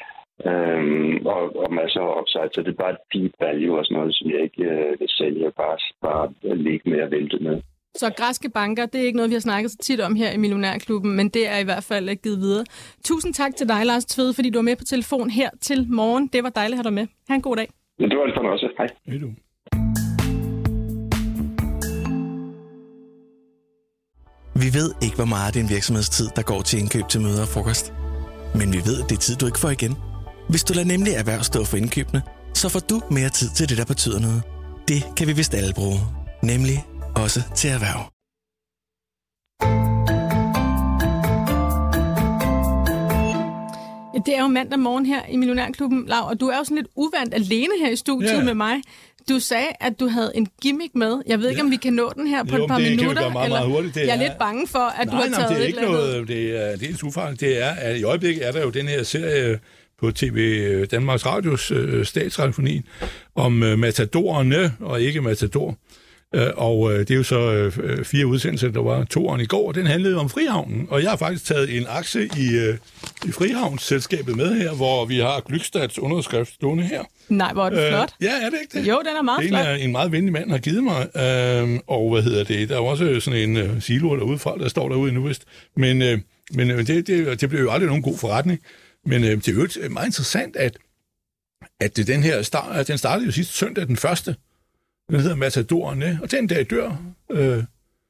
Øhm, og, og masser af upside, så det er bare deep value og sådan noget, som jeg ikke øh, vil sælge, bare, bare ligge med at vælte med. Så græske banker, det er ikke noget, vi har snakket så tit om her i Millionærklubben, men det er i hvert fald givet videre. Tusind tak til dig, Lars Tvede, fordi du var med på telefon her til morgen. Det var dejligt at have dig med. Ha' en god dag. Ja, det var det for mig også. Hej. Hej du. Vi ved ikke, hvor meget af din virksomhedstid, der går til indkøb til møder og frokost. Men vi ved, at det er tid, du ikke får igen. Hvis du lader nemlig erhverv stå for indkøbene, så får du mere tid til det, der betyder noget. Det kan vi vist alle bruge. Nemlig også til erhverv. Ja, det er jo mandag morgen her i Millionærklubben, Lav, og du er jo sådan lidt uvant alene her i studiet yeah. med mig. Du sagde, at du havde en gimmick med. Jeg ved ikke, ja. om vi kan nå den her på jo, et par det minutter. Kan vi meget, meget hurtigt. Det jeg er, er lidt bange for, at nej, du har nej, taget det er et ikke eller andet. noget, det er, det er helt ufarligt. Det er, at i øjeblikket er der jo den her serie på T V Danmarks Radios øh, statsradiofonien om øh, matadorerne og ikke matador. Øh, og øh, det er jo så øh, fire udsendelser, der var toeren i går, og den handlede om Frihavnen. Og jeg har faktisk taget en aktie i, øh, i Frihavnsselskabet med her, hvor vi har Glykstads underskrift stående her. Nej, hvor er det flot. Øh, ja, er det ikke det? Jo, den er meget det flot. Det er en, en meget venlig mand, har givet mig. Øh, og hvad hedder det? Der er også sådan en uh, silo derude fra, der står derude nu vist. Men, øh, men øh, det, det, det blev jo aldrig nogen god forretning. Men øh, det er jo meget interessant, at, at den her start, den startede jo sidste søndag, den første. Den hedder Matadorerne, og den dag dør øh,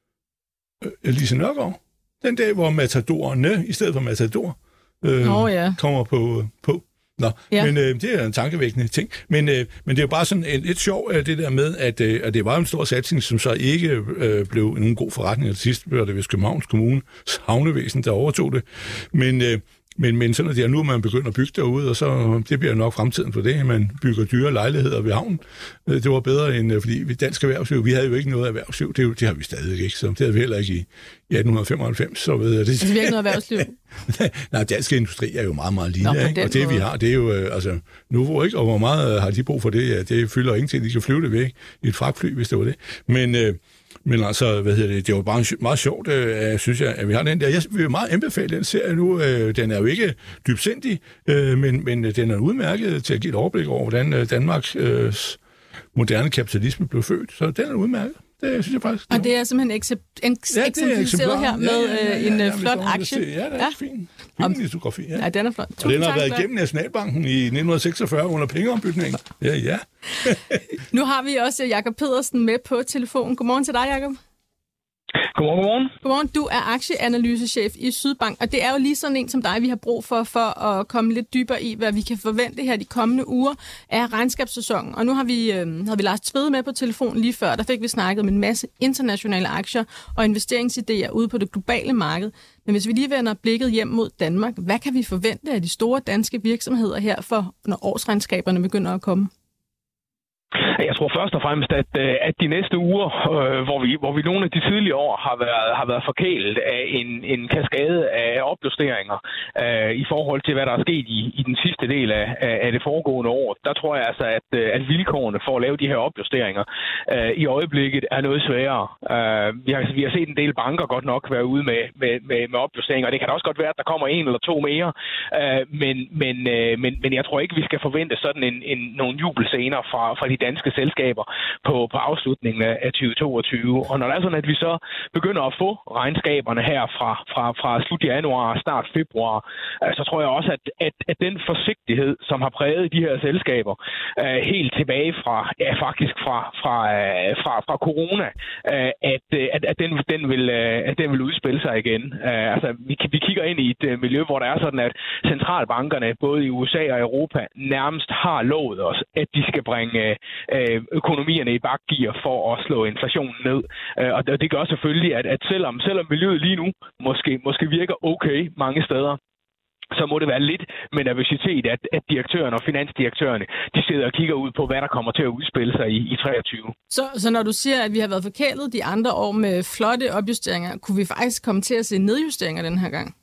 øh, Lise Nørgaard. Den dag, hvor Matadorerne, i stedet for Matador, øh, oh, ja. kommer på. på. Nå, ja. men øh, det er en tankevækkende ting. Men, øh, men det er jo bare sådan et, et sjov, det der med, at, øh, at det var en stor satsning, som så ikke øh, blev nogen god forretning. Til sidst blev det ved Københavns Kommune havnevæsen, der overtog det. Men... Øh, Men, men sådan er det, nu er man begyndt at bygge derude, og så det bliver nok fremtiden for det, man bygger dyre lejligheder ved havnen. Det var bedre end, fordi vi dansk erhvervsliv, vi havde jo ikke noget erhvervsliv, det, jo, det har vi stadig ikke, så det havde vi heller ikke i atten femoghalvfems, så ved jeg det. Altså vi har ikke noget erhvervsliv? Nej, dansk industri er jo meget, meget lille, Nå, ikke? Og det vi har, det er jo, altså, Novo, ikke? Og hvor meget har de brug for det? Ja, det fylder ingenting, de kan flyve det væk i et fragtfly, hvis det var det. Men... Øh, Men altså, hvad hedder det, det er jo bare meget sjovt, øh, synes jeg, at vi har den der. Jeg vil meget anbefale den serie nu. Øh, den er jo ikke dybsindig, øh, men, men den er udmærket til at give et overblik over, hvordan øh, Danmarks øh, moderne kapitalisme blev født. Så den er udmærket. Det synes jeg faktisk. Og det er simpelthen eksemplificeret her med ja, ja, ja, ja, en ja, ja, flot aktie. Ja, det er ja. fint. Fin litografi, ja. Ja, den er flot. Og den har været igennem Nationalbanken i nitten seksogfyrre under pengeombytningen. Ja, ja. Nu har vi også Jakob Pedersen med på telefonen. Godmorgen til dig, Jakob. Godmorgen, godmorgen. Godmorgen. Du er aktieanalysechef i Sydbank, og det er jo lige sådan en som dig, vi har brug for, for at komme lidt dybere i, hvad vi kan forvente her de kommende uger af regnskabssæsonen. Og nu har vi, øh, havde vi Lars Tvede med på telefonen lige før, der fik vi snakket om en masse internationale aktier og investeringsidéer ude på det globale marked. Men hvis vi lige vender blikket hjem mod Danmark, hvad kan vi forvente af de store danske virksomheder her, for når årsregnskaberne begynder at komme? Jeg tror først og fremmest, at, at de næste uger, øh, hvor, vi, hvor vi nogle af de tidligere år har været, har været forkælet af en, en kaskade af opjusteringer øh, i forhold til, hvad der er sket i, i den sidste del af, af det foregående år, der tror jeg altså, at, at vilkårene for at lave de her opjusteringer øh, i øjeblikket er noget sværere. Øh, vi, har, vi har set en del banker godt nok være ude med, med, med, med opjusteringer, og det kan også godt være, at der kommer en eller to mere, øh, men, men, øh, men, men jeg tror ikke, vi skal forvente sådan en, en, nogle jubelscener fra, fra de danske selskaber på, på afslutningen af tyve toogtyve. Og når det er sådan, at vi så begynder at få regnskaberne her fra, fra, fra slut januar og start februar, så tror jeg også, at, at, at den forsigtighed, som har præget de her selskaber helt tilbage fra, ja faktisk fra, fra, fra, fra corona, at, at, at, den, den vil, at den vil udspille sig igen. Altså, vi, vi kigger ind i et miljø, hvor der er sådan, at centralbankerne både i U S A og Europa nærmest har lovet os, at de skal bringe økonomierne i bakgear for at slå inflationen ned. Og det gør selvfølgelig, at, at selvom, selvom miljøet lige nu måske, måske virker okay mange steder, så må det være lidt med nervøsitet, at, at direktørerne og finansdirektørerne, de sidder og kigger ud på, hvad der kommer til at udspille sig i, i treogtyve. Så, så når du siger, at vi har været forkælet de andre år med flotte opjusteringer, kunne vi faktisk komme til at se nedjusteringer den her gang?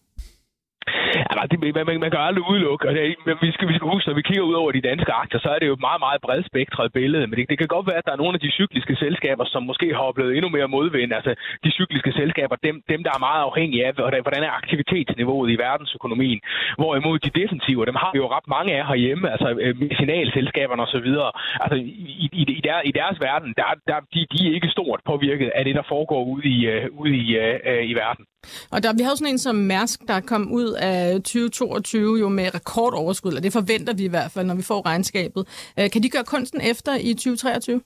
Ja, det, man, man kan aldrig udelukke, og det, vi, skal, vi skal huske, når vi kigger ud over de danske aktier, så er det jo et meget, meget bredspektret billede, men det, det kan godt være, at der er nogle af de cykliske selskaber, som måske har oplevet endnu mere modvind, altså de cykliske selskaber, dem, dem der er meget afhængige af, hvordan er aktivitetsniveauet i verdensøkonomien, hvorimod de defensive, dem har vi jo ret mange af herhjemme, altså medicinalselskaberne osv., altså i, i, i, der, i deres verden, der, der, de, de er ikke stort påvirket af det, der foregår ude i, ude i, uh, i verden. Og der, vi har jo sådan en som Mærsk, der kom ud af tyve toogtyve jo med rekordoverskud, eller det forventer vi i hvert fald, når vi får regnskabet. Kan de gøre kunsten efter i tyve treogtyve?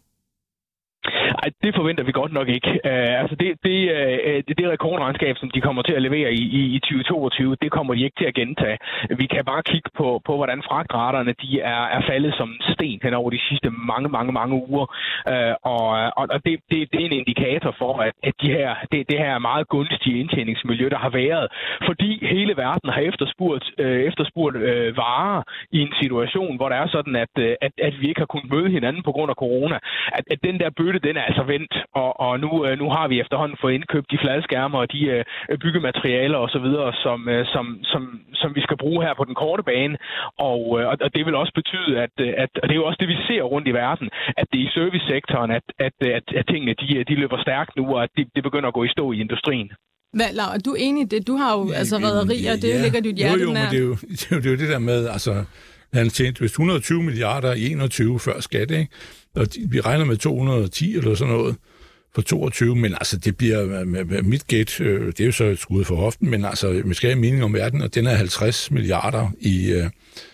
Ej, det forventer vi godt nok ikke. Uh, altså det, det, uh, det, det rekordregnskab, som de kommer til at levere i, i, i tyve toogtyve, det kommer de ikke til at gentage. Vi kan bare kigge på, på hvordan fragtraterne de er, er faldet som en sten hen over de sidste mange, mange, mange uger. Uh, og og det, det, det er en indikator for, at, at de her, det, det her meget gunstige indtjeningsmiljø, der har været, fordi hele verden har efterspurgt, uh, efterspurgt uh, varer i en situation, hvor der er sådan, at, at, at vi ikke har kunnet møde hinanden på grund af corona. At, at den der bøtte, den er altså vendt, og, og nu, nu har vi efterhånden fået indkøbt de fladskærmer og de øh, byggematerialer osv., som, øh, som, som, som vi skal bruge her på den korte bane, og, øh, og det vil også betyde, at, at og det er jo også det, vi ser rundt i verden, at det er i servicesektoren, at, at, at, at tingene de, de løber stærkt nu, og at det de begynder at gå i stå i industrien. Hvad, Laura, du er enig i det? Du har jo ja, altså rederier, det ja. ligger dit hjerte jo, jo, nær. Men det er jo, det er jo, det er jo det der med, altså, han tjente vist et hundrede og tyve milliarder i enogtyve før skat, ikke? Og de, vi regner med to hundrede og ti eller sådan noget for toogtyve, men altså, det bliver, med mit gæt, øh, det er jo så et skud for hoften, men altså, vi skal have mening om verden, og den er halvtreds milliarder i... Øh,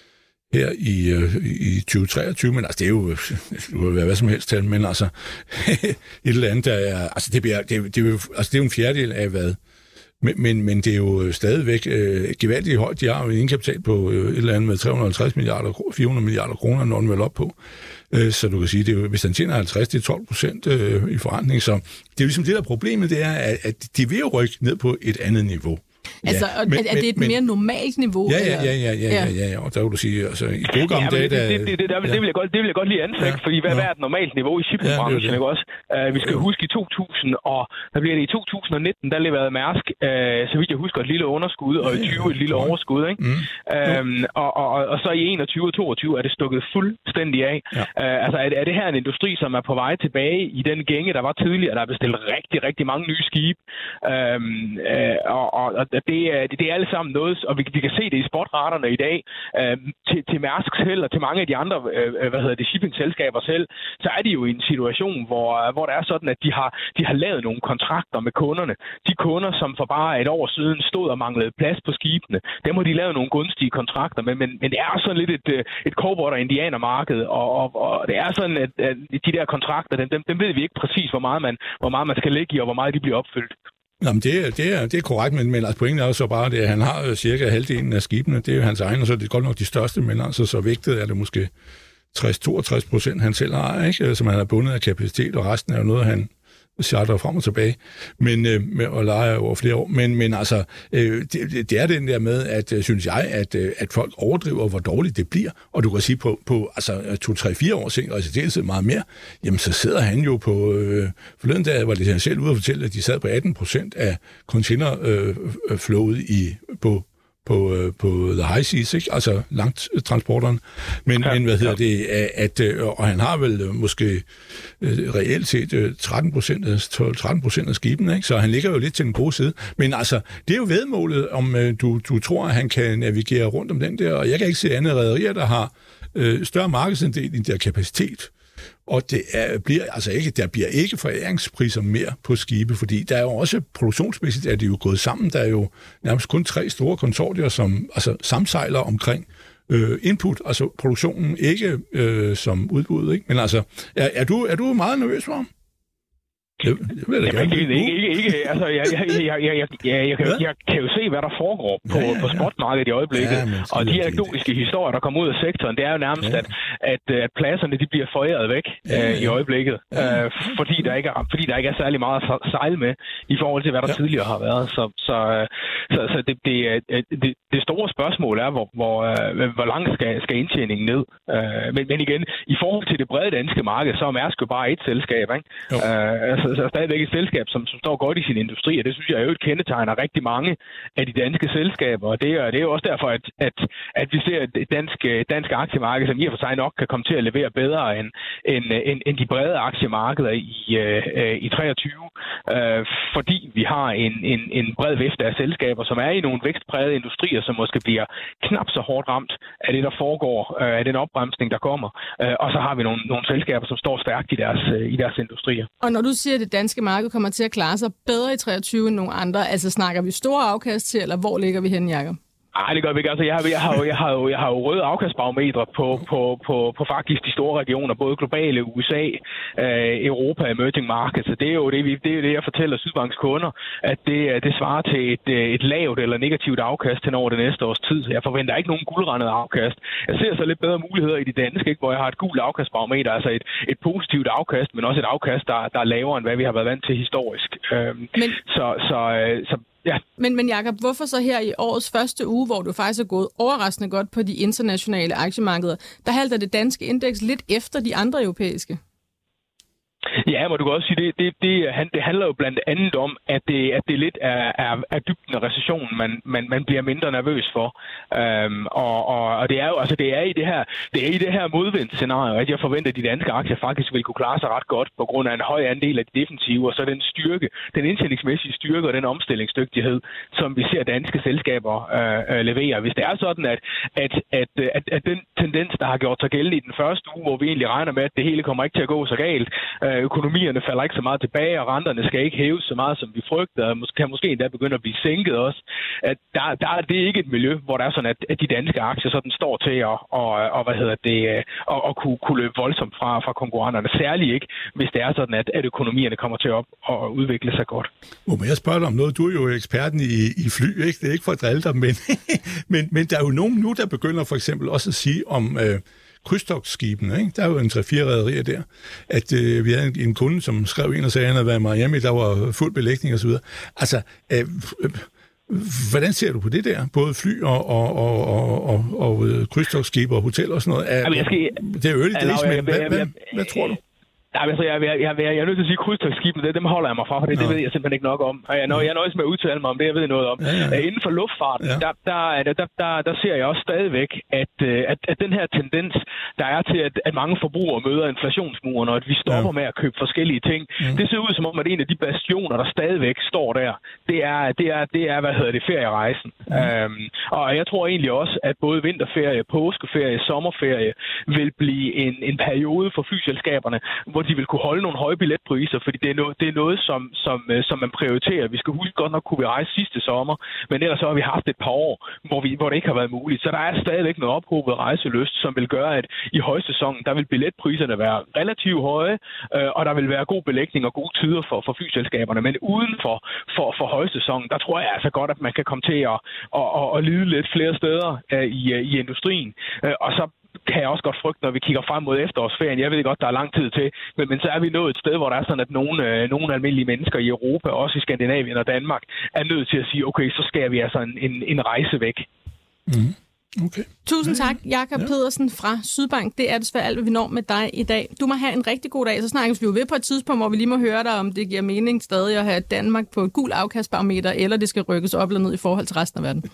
her i, øh, i tyve treogtyve, men altså, det er jo, det kan være hvad som helst tal, men altså, et eller andet, der er, altså, det, bliver, det, det, er jo, altså, det er jo en fjerdedel af hvad, men, men, men det er jo stadigvæk øh, gevaldigt højt, de har jo en indkapital på øh, et eller andet med tre hundrede og halvtreds milliarder, fire hundrede milliarder kroner, når den vel op på, øh, så du kan sige, det er jo, hvis den tjener halvtreds, det er tolv procent øh, i forretning, så det er jo ligesom det der problemet, det er, at, at de vil jo rykke ned på et andet niveau. Altså, ja, men, er det et men, mere normalt niveau? Ja, ja, ja, ja, ja, ja, ja, ja, og der vil du sige, altså, i gode gamle ja, dage, der... Det, det, det, det, det, vil jeg godt, det vil jeg godt lige anfægte, ja, fordi hvad, ja. hvad er et normalt niveau i shippingbranchen, ja, ikke også? Uh, vi skal ja. huske i to tusind, og der bliver det i to tusind og nitten, der leverede Mærsk, uh, så vidt jeg husker, et lille underskud, og i tyve et lille overskud, ikke? Mm. Um, og, og, og så i enogtyve og toogtyve er det stukket fuldstændig af. Ja. Uh, altså, er, er det her en industri, som er på vej tilbage i den gænge, der var tidligere, der er bestilt rigtig, rigtig mange nye skibe, um, uh, og, og, og det, det, det er alle sammen noget, og vi, vi kan se det i spotraterne i dag, øh, til, til Mærsks held og til mange af de andre øh, hvad hedder det, shipping-selskaber selv, så er de jo i en situation, hvor, hvor det er sådan, at de har, de har lavet nogle kontrakter med kunderne. De kunder, som for bare et år siden stod og manglede plads på skibene, dem har de lavet nogle gunstige kontrakter med, men, men det er sådan lidt et, et cowboy- og indianermarked, og, og, og det er sådan, at, at de der kontrakter, dem, dem ved vi ikke præcis, hvor meget man, hvor meget man skal lægge i, og hvor meget de bliver opfyldt. Jamen, det er, det er, det er korrekt, men, men altså, pointen er jo så bare, det, at han har cirka halvdelen af skibene, det er jo hans egen, og så er det godt nok de største, men altså så vægtet er det måske tres til toogtres procent, han selv har, ikke? Som han har bundet af kapacitet, og resten er jo noget, han charter frem og tilbage, men, øh, og leger over flere år. Men, men altså, øh, det, det er den der med, at øh, synes jeg, at, øh, at folk overdriver, hvor dårligt det bliver. Og du kan sige, på, på altså, to, tre, fire år siden, og i det meget mere, jamen så sidder han jo på, øh, forleden dag var det han selv ude at fortælle, at de sad på atten procent af containerflowet øh, i på på, øh, på the high seas, ikke? Altså langt transporteren. Men, ja, men hvad hedder ja. det, at, at, og han har vel måske øh, reelt set tretten procent af, tolv tretten procent af skibene, ikke? Så han ligger jo lidt til den gode side. Men altså, det er jo vedmålet, om øh, du, du tror, at han kan navigere rundt om den der, og jeg kan ikke se andre rederier, der har øh, større markedsandel i der kapacitet. Og det er, bliver altså ikke, der bliver ikke foræringspriser mere på skibe, fordi der er jo også produktionsmæssigt, er det jo gået sammen. Der er jo nærmest kun tre store konsortier, som altså, samsejler omkring øh, input, altså produktionen, ikke øh, som udbud. Ikke? Men altså, er, er, du, er du meget nervøs for ham? Det, det vil jeg Jamen, ikke, ikke, ikke, ikke. Altså, jeg, jeg, jeg, jeg, jeg, jeg, jeg, kan, jeg kan jo se, hvad der foregår på, ja, ja, ja. på spotmarkedet i øjeblikket. Ja, og de anekdotiske historier, der kommer ud af sektoren, det er jo nærmest, ja. at, at, at pladserne de bliver foræret væk ja, ja. Øh, i øjeblikket. Ja. Øh, fordi, der ikke er, fordi der ikke er særlig meget at sejle med i forhold til, hvad der ja. tidligere har været. Så, så, så, så det, det, det, det store spørgsmål er, hvor, hvor, hvor langt skal, skal indtjeningen ned. Øh, men, men igen, i forhold til det brede danske marked, så er Mærsk jo bare et selskab, ikke? Øh, så, så er stadigvæk et selskab, som, som står godt i sin industri, og det synes jeg jo et kendetegner rigtig mange af de danske selskaber, og det er, det er jo også derfor, at, at, at vi ser et dansk, dansk aktiemarked, som i og for sig nok kan komme til at levere bedre end, end, end, end de brede aktiemarkeder i, øh, i treogtyve, øh, fordi vi har en, en, en bred vifte af selskaber, som er i nogle vækstprægede industrier, som måske bliver knap så hårdt ramt af det, der foregår, øh, af den opbremsning, der kommer, øh, og så har vi nogle, nogle selskaber, som står stærkt i deres, øh, i deres industrier. Og når du siger, at det danske marked kommer til at klare sig bedre i treogtyve end nogle andre, altså snakker vi store afkast til, eller hvor ligger vi henne, Jacob? Nej, det gør vi ikke. Altså, jeg har, jeg har, jo, jeg har, jo, jeg har jo røde afkastbarometre på, på, på, på faktisk de store regioner, både globale, U S A, øh, Europa, emerging markets. Så det er jo det, vi, det, er det jeg fortæller Sydbanks kunder, at det, det svarer til et, et lavt eller negativt afkast til over det næste års tid. Så jeg forventer ikke nogen guldrandet afkast. Jeg ser så lidt bedre muligheder i de danske, ikke, hvor jeg har et gult afkastbarometer, altså et, et positivt afkast, men også et afkast, der, der er lavere, end hvad vi har været vant til historisk. Øh, men... Så, så, så Ja. Men, men Jacob, hvorfor så her i årets første uge, hvor du faktisk er gået overraskende godt på de internationale aktiemarkeder, der halter det danske indeks lidt efter de andre europæiske? Ja, men du kan også sige, det, det, det, det handler jo blandt andet om, at det, at det lidt er, er, er dybden af recessionen, man, man, man bliver mindre nervøs for. Øhm, og, og, og det er jo altså det er i det her, det er i det her modvindsscenario, at jeg forventer, at de danske aktier faktisk vil kunne klare sig ret godt på grund af en høj andel af de defensive, og så den styrke, den indtjeningsmæssige styrke og den omstillingsdygtighed, som vi ser danske selskaber øh, øh, levere. Hvis det er sådan, at, at, at, at, at den tendens, der har gjort sig gældende i den første uge, hvor vi egentlig regner med, at det hele kommer ikke til at gå så galt, øh, økonomierne falder ikke så meget tilbage, og renterne skal ikke hæves så meget, som vi frygter, og kan måske endda begynde at blive sænket også. At der, der er det ikke et miljø, hvor der er sådan, at, at de danske aktier sådan står til at, og, og, hvad hedder det, at, at kunne, kunne løbe voldsomt fra, fra konkurrenterne. Særligt ikke, hvis det er sådan, at, at økonomierne kommer til at, at udvikle sig godt. Må jeg spørge dig om noget? Du er jo eksperten i, i fly, ikke? Det er ikke for at drille dig, men, men, men der er jo nogen nu, der begynder for eksempel også at sige om øh, krydstogtskibene, ikke? Der er jo en tre-fire rederier der, at øh, vi havde en, en kunde, som skrev ind og sagde, at han havde været i Miami, der var fuld belægning og så videre. Altså, øh, øh, hvordan ser du på det der? Både fly og, og, og, og, og, og krydstogtskib og hotel og sådan noget. Er, Jamen, jeg skal, det er jo øvrigt, men hvad, hvad, hvad tror du? Nej, altså, jeg, jeg, jeg, jeg er nødt til at sige, at krydstogtskibene, dem holder jeg mig fra, for det, det ved jeg simpelthen ikke nok om. Og jeg, jeg nøjes med at udtale mig om det, jeg ved noget om. Ja, ja. Inden for luftfarten, ja. der, der, der, der, der ser jeg også stadigvæk, at, at, at den her tendens, der er til, at, at mange forbrugere møder inflationsmuren, og at vi stopper ja. med at købe forskellige ting, mm. det ser ud som om, at en af de bastioner, der stadigvæk står der, det er, det er, det er hvad hedder det, ferierejsen. Mm. Øhm, og jeg tror egentlig også, at både vinterferie, påskeferie, sommerferie vil blive en, en periode for flyselskaberne, hvor de vil kunne holde nogle høje billetpriser, fordi det er noget, det er noget som, som, som man prioriterer. Vi skal huske, godt nok kunne vi rejse sidste sommer, men ellers så har vi haft et par år, hvor, vi, hvor det ikke har været muligt. Så der er stadigvæk noget ophobet rejselyst, som vil gøre, at i højsæsonen, der vil billetpriserne være relativt høje, øh, og der vil være god belægning og gode tider for, for flyselskaberne. Men uden for, for, for højsæsonen, der tror jeg altså godt, at man kan komme til at, at, at, at lide lidt flere steder øh, i, i industrien. Øh, og så kan jeg også godt frygte, når vi kigger frem mod efterårsferien. Jeg ved godt, der er lang tid til, men, men så er vi nået et sted, hvor der er sådan, at nogle, øh, nogle almindelige mennesker i Europa, også i Skandinavien og Danmark, er nødt til at sige, okay, så skal vi altså en, en, en rejse væk. Mm. Okay. Tusind tak, Jakob ja. Pedersen fra Sydbank. Det er desværre alt, hvad vi når med dig i dag. Du må have en rigtig god dag. Så snakkes vi jo ved på et tidspunkt, hvor vi lige må høre dig, om det giver mening stadig at have Danmark på et gul afkastbarometer, eller det skal rykkes op eller ned i forhold til resten af verden.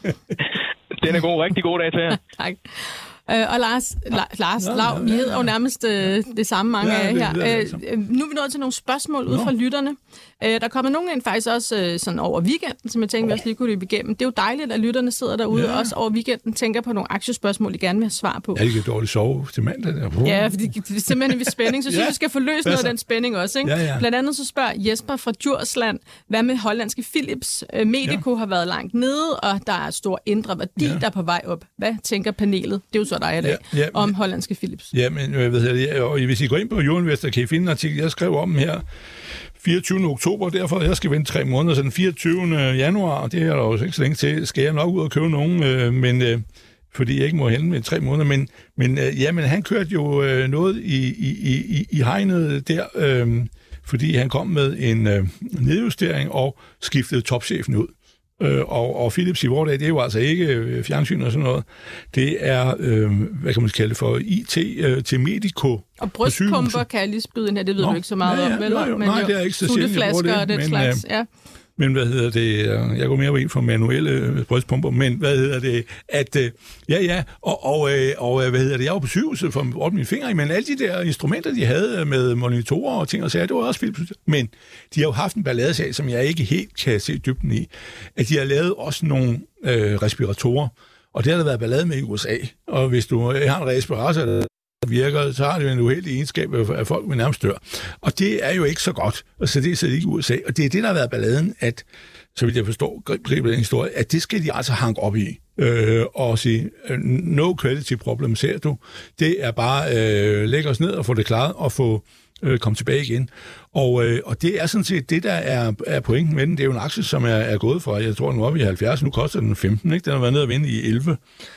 Den er god. Rigtig god dag til jer. Tak. Øh, og Lars, La- Lars ja, Lav, vi hedder jo nærmest øh, det samme mange af ja, her. Øh, nu er vi nået til nogle spørgsmål ud fra lytterne. Øh, der kommer nogen ind faktisk også øh, sådan over weekenden, som jeg tænker, vi også lige kunne løbe igennem. Det er jo dejligt, at lytterne sidder derude ja. også over weekenden, tænker på nogle aktiespørgsmål, de gerne vil have svar på. Jeg kan dårligt sove til mandag. Der. Ja, fordi det er simpelthen en spænding, så synes ja. vi skal få løst noget af den spænding også. Ikke? Ja, ja. Blandt andet så spørger Jesper fra Djursland, hvad med hollandske Philips? Øh, Medico ja. har været langt nede, og der er stor indre værdi, ja. der er på vej op. Hvad tænker panelet? Det er jo så dig i dag. Ja. Ja. Om hollandske Philips. Ja, men jeg ved det, og hvis I går ind på Euroinvestor, kan I finde en artikel, jeg skrev om her fireogtyvende oktober, derfor jeg skal vente tre måneder, så den fireogtyvende januar, det er der jo ikke så længe til, skal jeg nok ud og købe nogen, øh, men øh, fordi jeg ikke må hælde med tre måneder, men, men øh, ja, men han kørte jo øh, noget i, i, i, i hegnet der, øh, fordi han kom med en øh, nedjustering og skiftede topchefen ud. Øh, og, og Philips i vores dag, det er jo altså ikke øh, fjernsyn og sådan noget. Det er, øh, hvad kan man kalde det for, I T øh, til Medico. Og brystpumper kan jeg lige spyde ind her, det ved Nå, du ikke så meget ja, ja, om, vel? Jo, jo, men nej, det er ikke så sjældent, jeg bruger det. Og den men, slags, ja. Men hvad hedder det, jeg går mere ind for manuelle brystpumper, men hvad hedder det, at, ja ja, og, og, og hvad hedder det, jeg var på sygehuset for op mine fingre, men alle de der instrumenter, de havde med monitorer og ting og sager, det var også Philips. Men de har jo haft en balladesag, som jeg ikke helt kan se dybden i, at de har lavet også nogle øh, respiratorer, og det har der været ballade med i U S A, og hvis du har en respirator, der virker, så har det jo en uheldig egenskab, at folk vil nærmest dør. Og det er jo ikke så godt, og så det er så ikke i U S A. Og det er det, der har været balladen, at, så vidt jeg forstår, griber den historie, at det skal de altså hanke op i. Øh, og sige, no quality problem, ser du. Det er bare, øh, lægge os ned og få det klaret, og få øh, komme tilbage igen. Og, øh, og det er sådan set det, der er, er pointen med den. Det er jo en aktie, som er, er gået fra, jeg tror, den var oppe i halvfjerds, nu koster den femten, ikke? Den har været nede og vinde i elleve.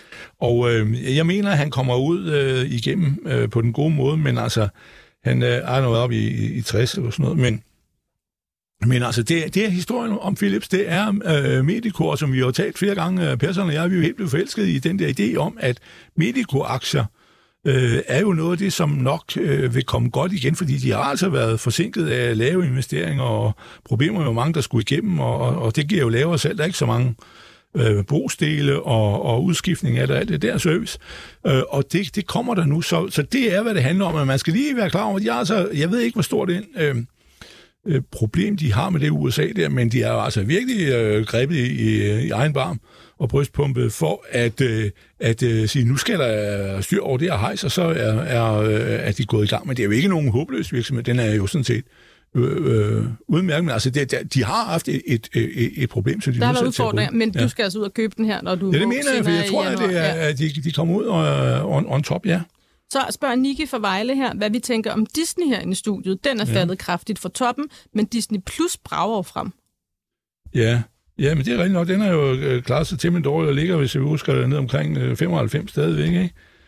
Og øh, jeg mener, at han kommer ud øh, igennem øh, på den gode måde, men altså, han øh, er noget oppe i, i tres eller sådan noget, men, men altså, det, det er historien om Philips, det er øh, Medico, som vi har talt flere gange, Persson og jeg, vi er jo helt blevet forelsket i den der idé om, at Medico-aktier øh, er jo noget af det, som nok øh, vil komme godt igen, fordi de har altså været forsinket af lave investeringer og problemer med mange, der skulle igennem, og, og det giver jo lavere salg. Der er ikke så mange øh, brugsdele og, og udskiftning af det, alt det der service. Øh, og det, det kommer der nu. Så, så det er, hvad det handler om, at man skal lige være klar over, at de altså, jeg ved ikke, hvor stort det er, øh, problem, de har med det U S A der, men de er altså virkelig øh, grebet i, i, i egen barm og brystpumpe for at, øh, at øh, sige, nu skal der styr over det her hejs, og så er, er, øh, er de gået i gang. Men det er jo ikke nogen håbløs virksomhed, den er jo sådan set øh, øh, udmærket. Altså, det, de har haft et, et, et, et problem, så de der har været udfordringer, men ja. Du skal altså ud og købe den her, når du... Ja, det mener jeg, for jeg tror, at, det er, at de, de kommer ud og on, on top, ja. Så spørger Niki fra Vejle her, hvad vi tænker om Disney her i studiet. Den er faldet ja. kraftigt fra toppen, men Disney Plus brager frem. Ja, ja, men det er rigtigt nok. Den er jo øh, klaret sig til med dårligt og ligger, hvis vi husker, ned omkring øh, femoghalvfems stadigvæk, ikke?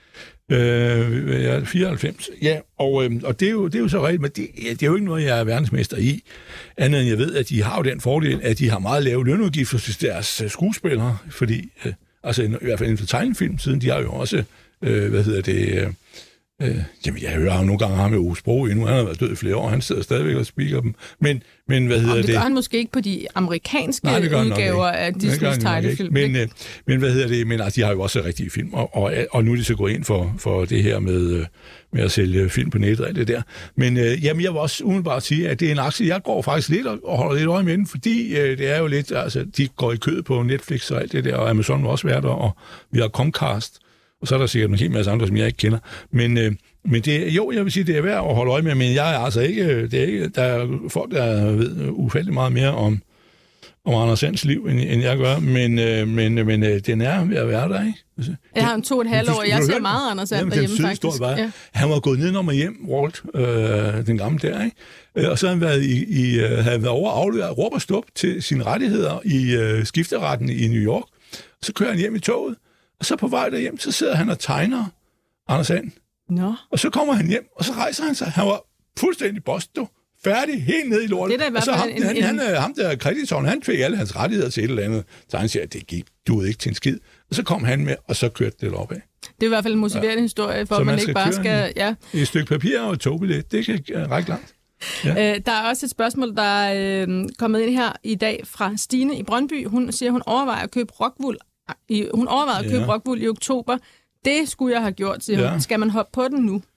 Øh, ja, fireoghalvfems. Ja, og, øh, og det, er jo, det er jo så rigtigt, men det, ja, det er jo ikke noget, jeg er verdensmester i. Andet end jeg ved, at de har jo den fordel, at de har meget lave lønudgifter til deres skuespillere, fordi, øh, altså i hvert fald inden for tegnefilm-siden, de har jo også, øh, hvad hedder det... Øh, Øh, jamen, jeg hører ham nogle gange ham med Ove Sprogøe endnu. Han har været død i flere år. Han sidder stadigvæk og speaker dem. Men, men hvad hedder Jamen, det? Det gør han måske ikke på de amerikanske Nej, udgaver af Disneys tegnefilm. Men, øh, men hvad hedder det? Men altså, de har jo også rigtige film. Og, og, og nu er de så gået ind for, for det her med, med at sælge film på nettet og det der. Men øh, jamen, jeg vil også umiddelbart sige, at det er en aktie, jeg går faktisk lidt og holder lidt øje med den, fordi øh, det er jo lidt, altså, de går i kød på Netflix og alt det der, og Amazon vil også være der, og vi har Comcast. Og så er der sikkert en hel masse andre, som jeg ikke kender. Men, øh, men det, jo, jeg vil sige, det er værd at holde øje med, men jeg er altså ikke... Det er ikke der er folk, der ved ufattelig meget mere om, om Anders Sands liv, end, end jeg gør. Men, øh, men, men øh, den er ved at være der, ikke? Altså, jeg har en to og et halvt år, og jeg ser meget Anders Sand derhjemme, faktisk. Var, ja. Han var gået ned om og hjem, Walt, øh, den gamle der, ikke? Og så har han været, i, i, havde været over at aflevere råb og stop til sine rettigheder i øh, skifteretten i New York. Så kører han hjem i toget. Og så på vej derhjem, så sidder han og tegner Anders Sand. Nå. Og så kommer han hjem, og så rejser han sig. Han var fuldstændig bosto, færdig, helt ned i lortet. Det er og så ham, en, han, en... han, han, ham der kreditoren, han fik alle hans rettigheder til et eller andet. Så han siger, at det gik du ikke til en skid. Og så kom han med, og så kørte det op af. Det er i hvert fald en motiverende ja. historie, for så at man, man ikke bare skal... Ja. Et stykke papir og et togbillet, det kan række langt. Ja. Øh, der er også et spørgsmål, der er øh, kommet ind her i dag fra Stine i Brøndby. Hun siger, hun overvejer at købe Rockwool. I, hun overvejede at købe ja. Rockwool i oktober. Det skulle jeg have gjort, siger hun. Skal man hoppe på den nu?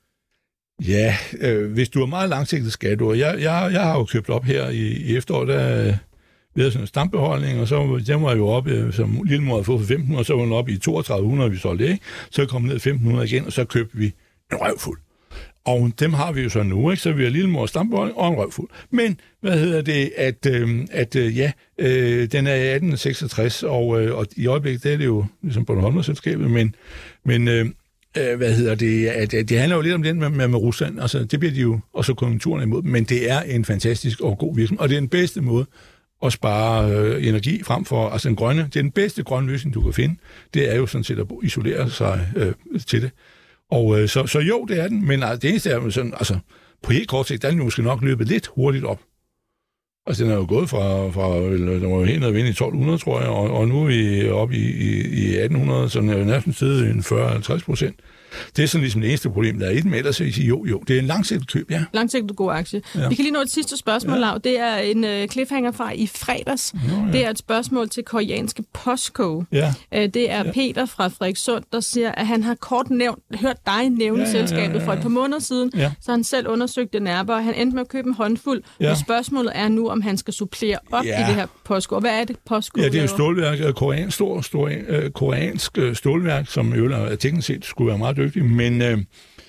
Ja, øh, hvis du er meget langsigtet, skal du. Jeg, jeg, jeg har jo købt op her i, i efteråret, der vi havde sådan en stambeholdning, og så den var jo oppe, som lille mor havde fået for femten hundrede, og så var den oppe i toogtredive hundrede, vi solgte det, ikke? Så kom den ned femten hundrede igen, og så købte vi en røvfuld. Og dem har vi jo så nu, ikke? Så vi har lille mor stambeholdning og en røvfuld. Men, hvad hedder det, at, øh, at øh, ja, øh, den er atten seksogtres, og, øh, og i øjeblikket, det er det jo ligesom på Bornholmer-selskabet, men, men øh, hvad hedder det, at, at det handler jo lidt om den med, med, med Rusland, altså det bliver de jo, og så konjunkturen imod dem, men det er en fantastisk og god virksomhed, og det er den bedste måde at spare øh, energi frem for, altså en grønne, det er den bedste grønne løsning, du kan finde, det er jo sådan set at isolere sig øh, til det. Og øh, så, så jo, det er den, men altså, det eneste er sådan, altså på helt kort sigt, der er den måske nok løbet lidt hurtigt op. Altså den er jo gået fra, fra den var jo helt ned i tolv hundrede, tror jeg, og, og nu er vi oppe i, i, i atten hundrede, så den er jo næsten stedet en fyrre til halvtreds procent. Det er sådan ligesom det eneste problem, der er i den med, at sige, jo, jo, det er en langsigtet køb, ja. Langsigtet god aktie. Ja. Vi kan lige nå et sidste spørgsmål, ja. Lav. Det er en uh, cliffhanger fra i fredags. Nå, ja. Det er et spørgsmål til koreanske POSCO. Ja. Uh, det er ja. Peter fra Frederikssund, der siger, at han har kort nævnt, hørt dig nævne ja, ja, selskabet ja, ja, ja. for et par måneder siden, ja. så han selv undersøgte det nærmere. Han endte med at købe en håndfuld, ja. og spørgsmålet er nu, om han skal supplere op ja. i det her POSCO. Hvad er det, POSCO? Ja, det er et stålværk, koreansk, stor, stor, uh, koreansk stålværk, som jo teknisk set skulle være meget dygtig, men, øh,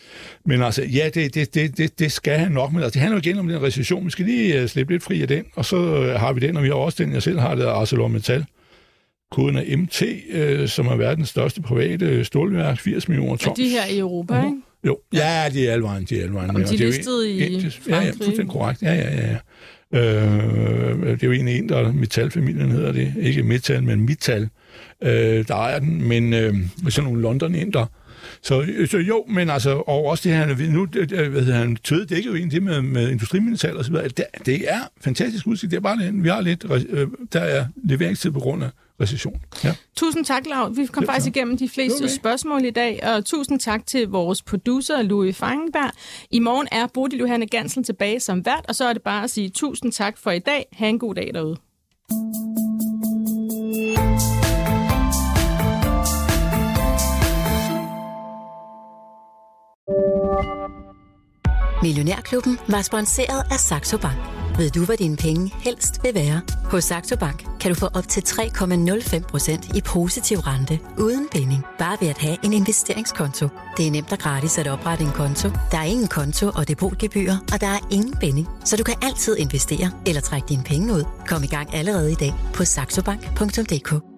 men altså, ja, det, det, det, det skal han nok, men altså, det handler jo igen om den recession. Vi skal lige uh, slippe lidt fri af den, og så uh, har vi den, og vi har også den, jeg selv har, det er ArcelorMittal. Koden er M T, øh, som er verdens største private stålværk, firs millioner tons. Og de her i Europa, uh-huh. ikke? Jo, ja, de er alle vejen, de er alle vejen. Og de er listet i Frankrig? Ja, ja, fuldstændig korrekt, ja, ja, ja. Øh, det er jo egentlig en, der Mittal-familien hedder det, ikke Mittal, men Mittal, øh, der ejer den, men øh, sådan nogle London-inder. Så, så jo, men altså, og også det her, nu, hvad hedder han, tøde, det er jo egentlig det med, med industrimineral og så videre, det, det er fantastisk udsigt, det er bare lidt, vi har lidt, øh, der er leveringstid på grund af recession. Ja. Tusind tak, Lav. Vi kom faktisk igennem de fleste okay. spørgsmål i dag, og tusind tak til vores producer, Louis Fangenberg. I morgen er Bodil Johanne Gansel tilbage som vært, og så er det bare at sige tusind tak for i dag. Ha' en god dag derude. Millionærklubben var sponsoreret af Saxo Bank. Ved du, hvad dine penge helst vil være? Hos Saxo Bank kan du få op til tre komma nul fem procent i positiv rente uden binding. Bare ved at have en investeringskonto. Det er nemt og gratis at oprette en konto. Der er ingen konto og depotgebyrer, og der er ingen binding. Så du kan altid investere eller trække dine penge ud. Kom i gang allerede i dag på saxobank punktum d k.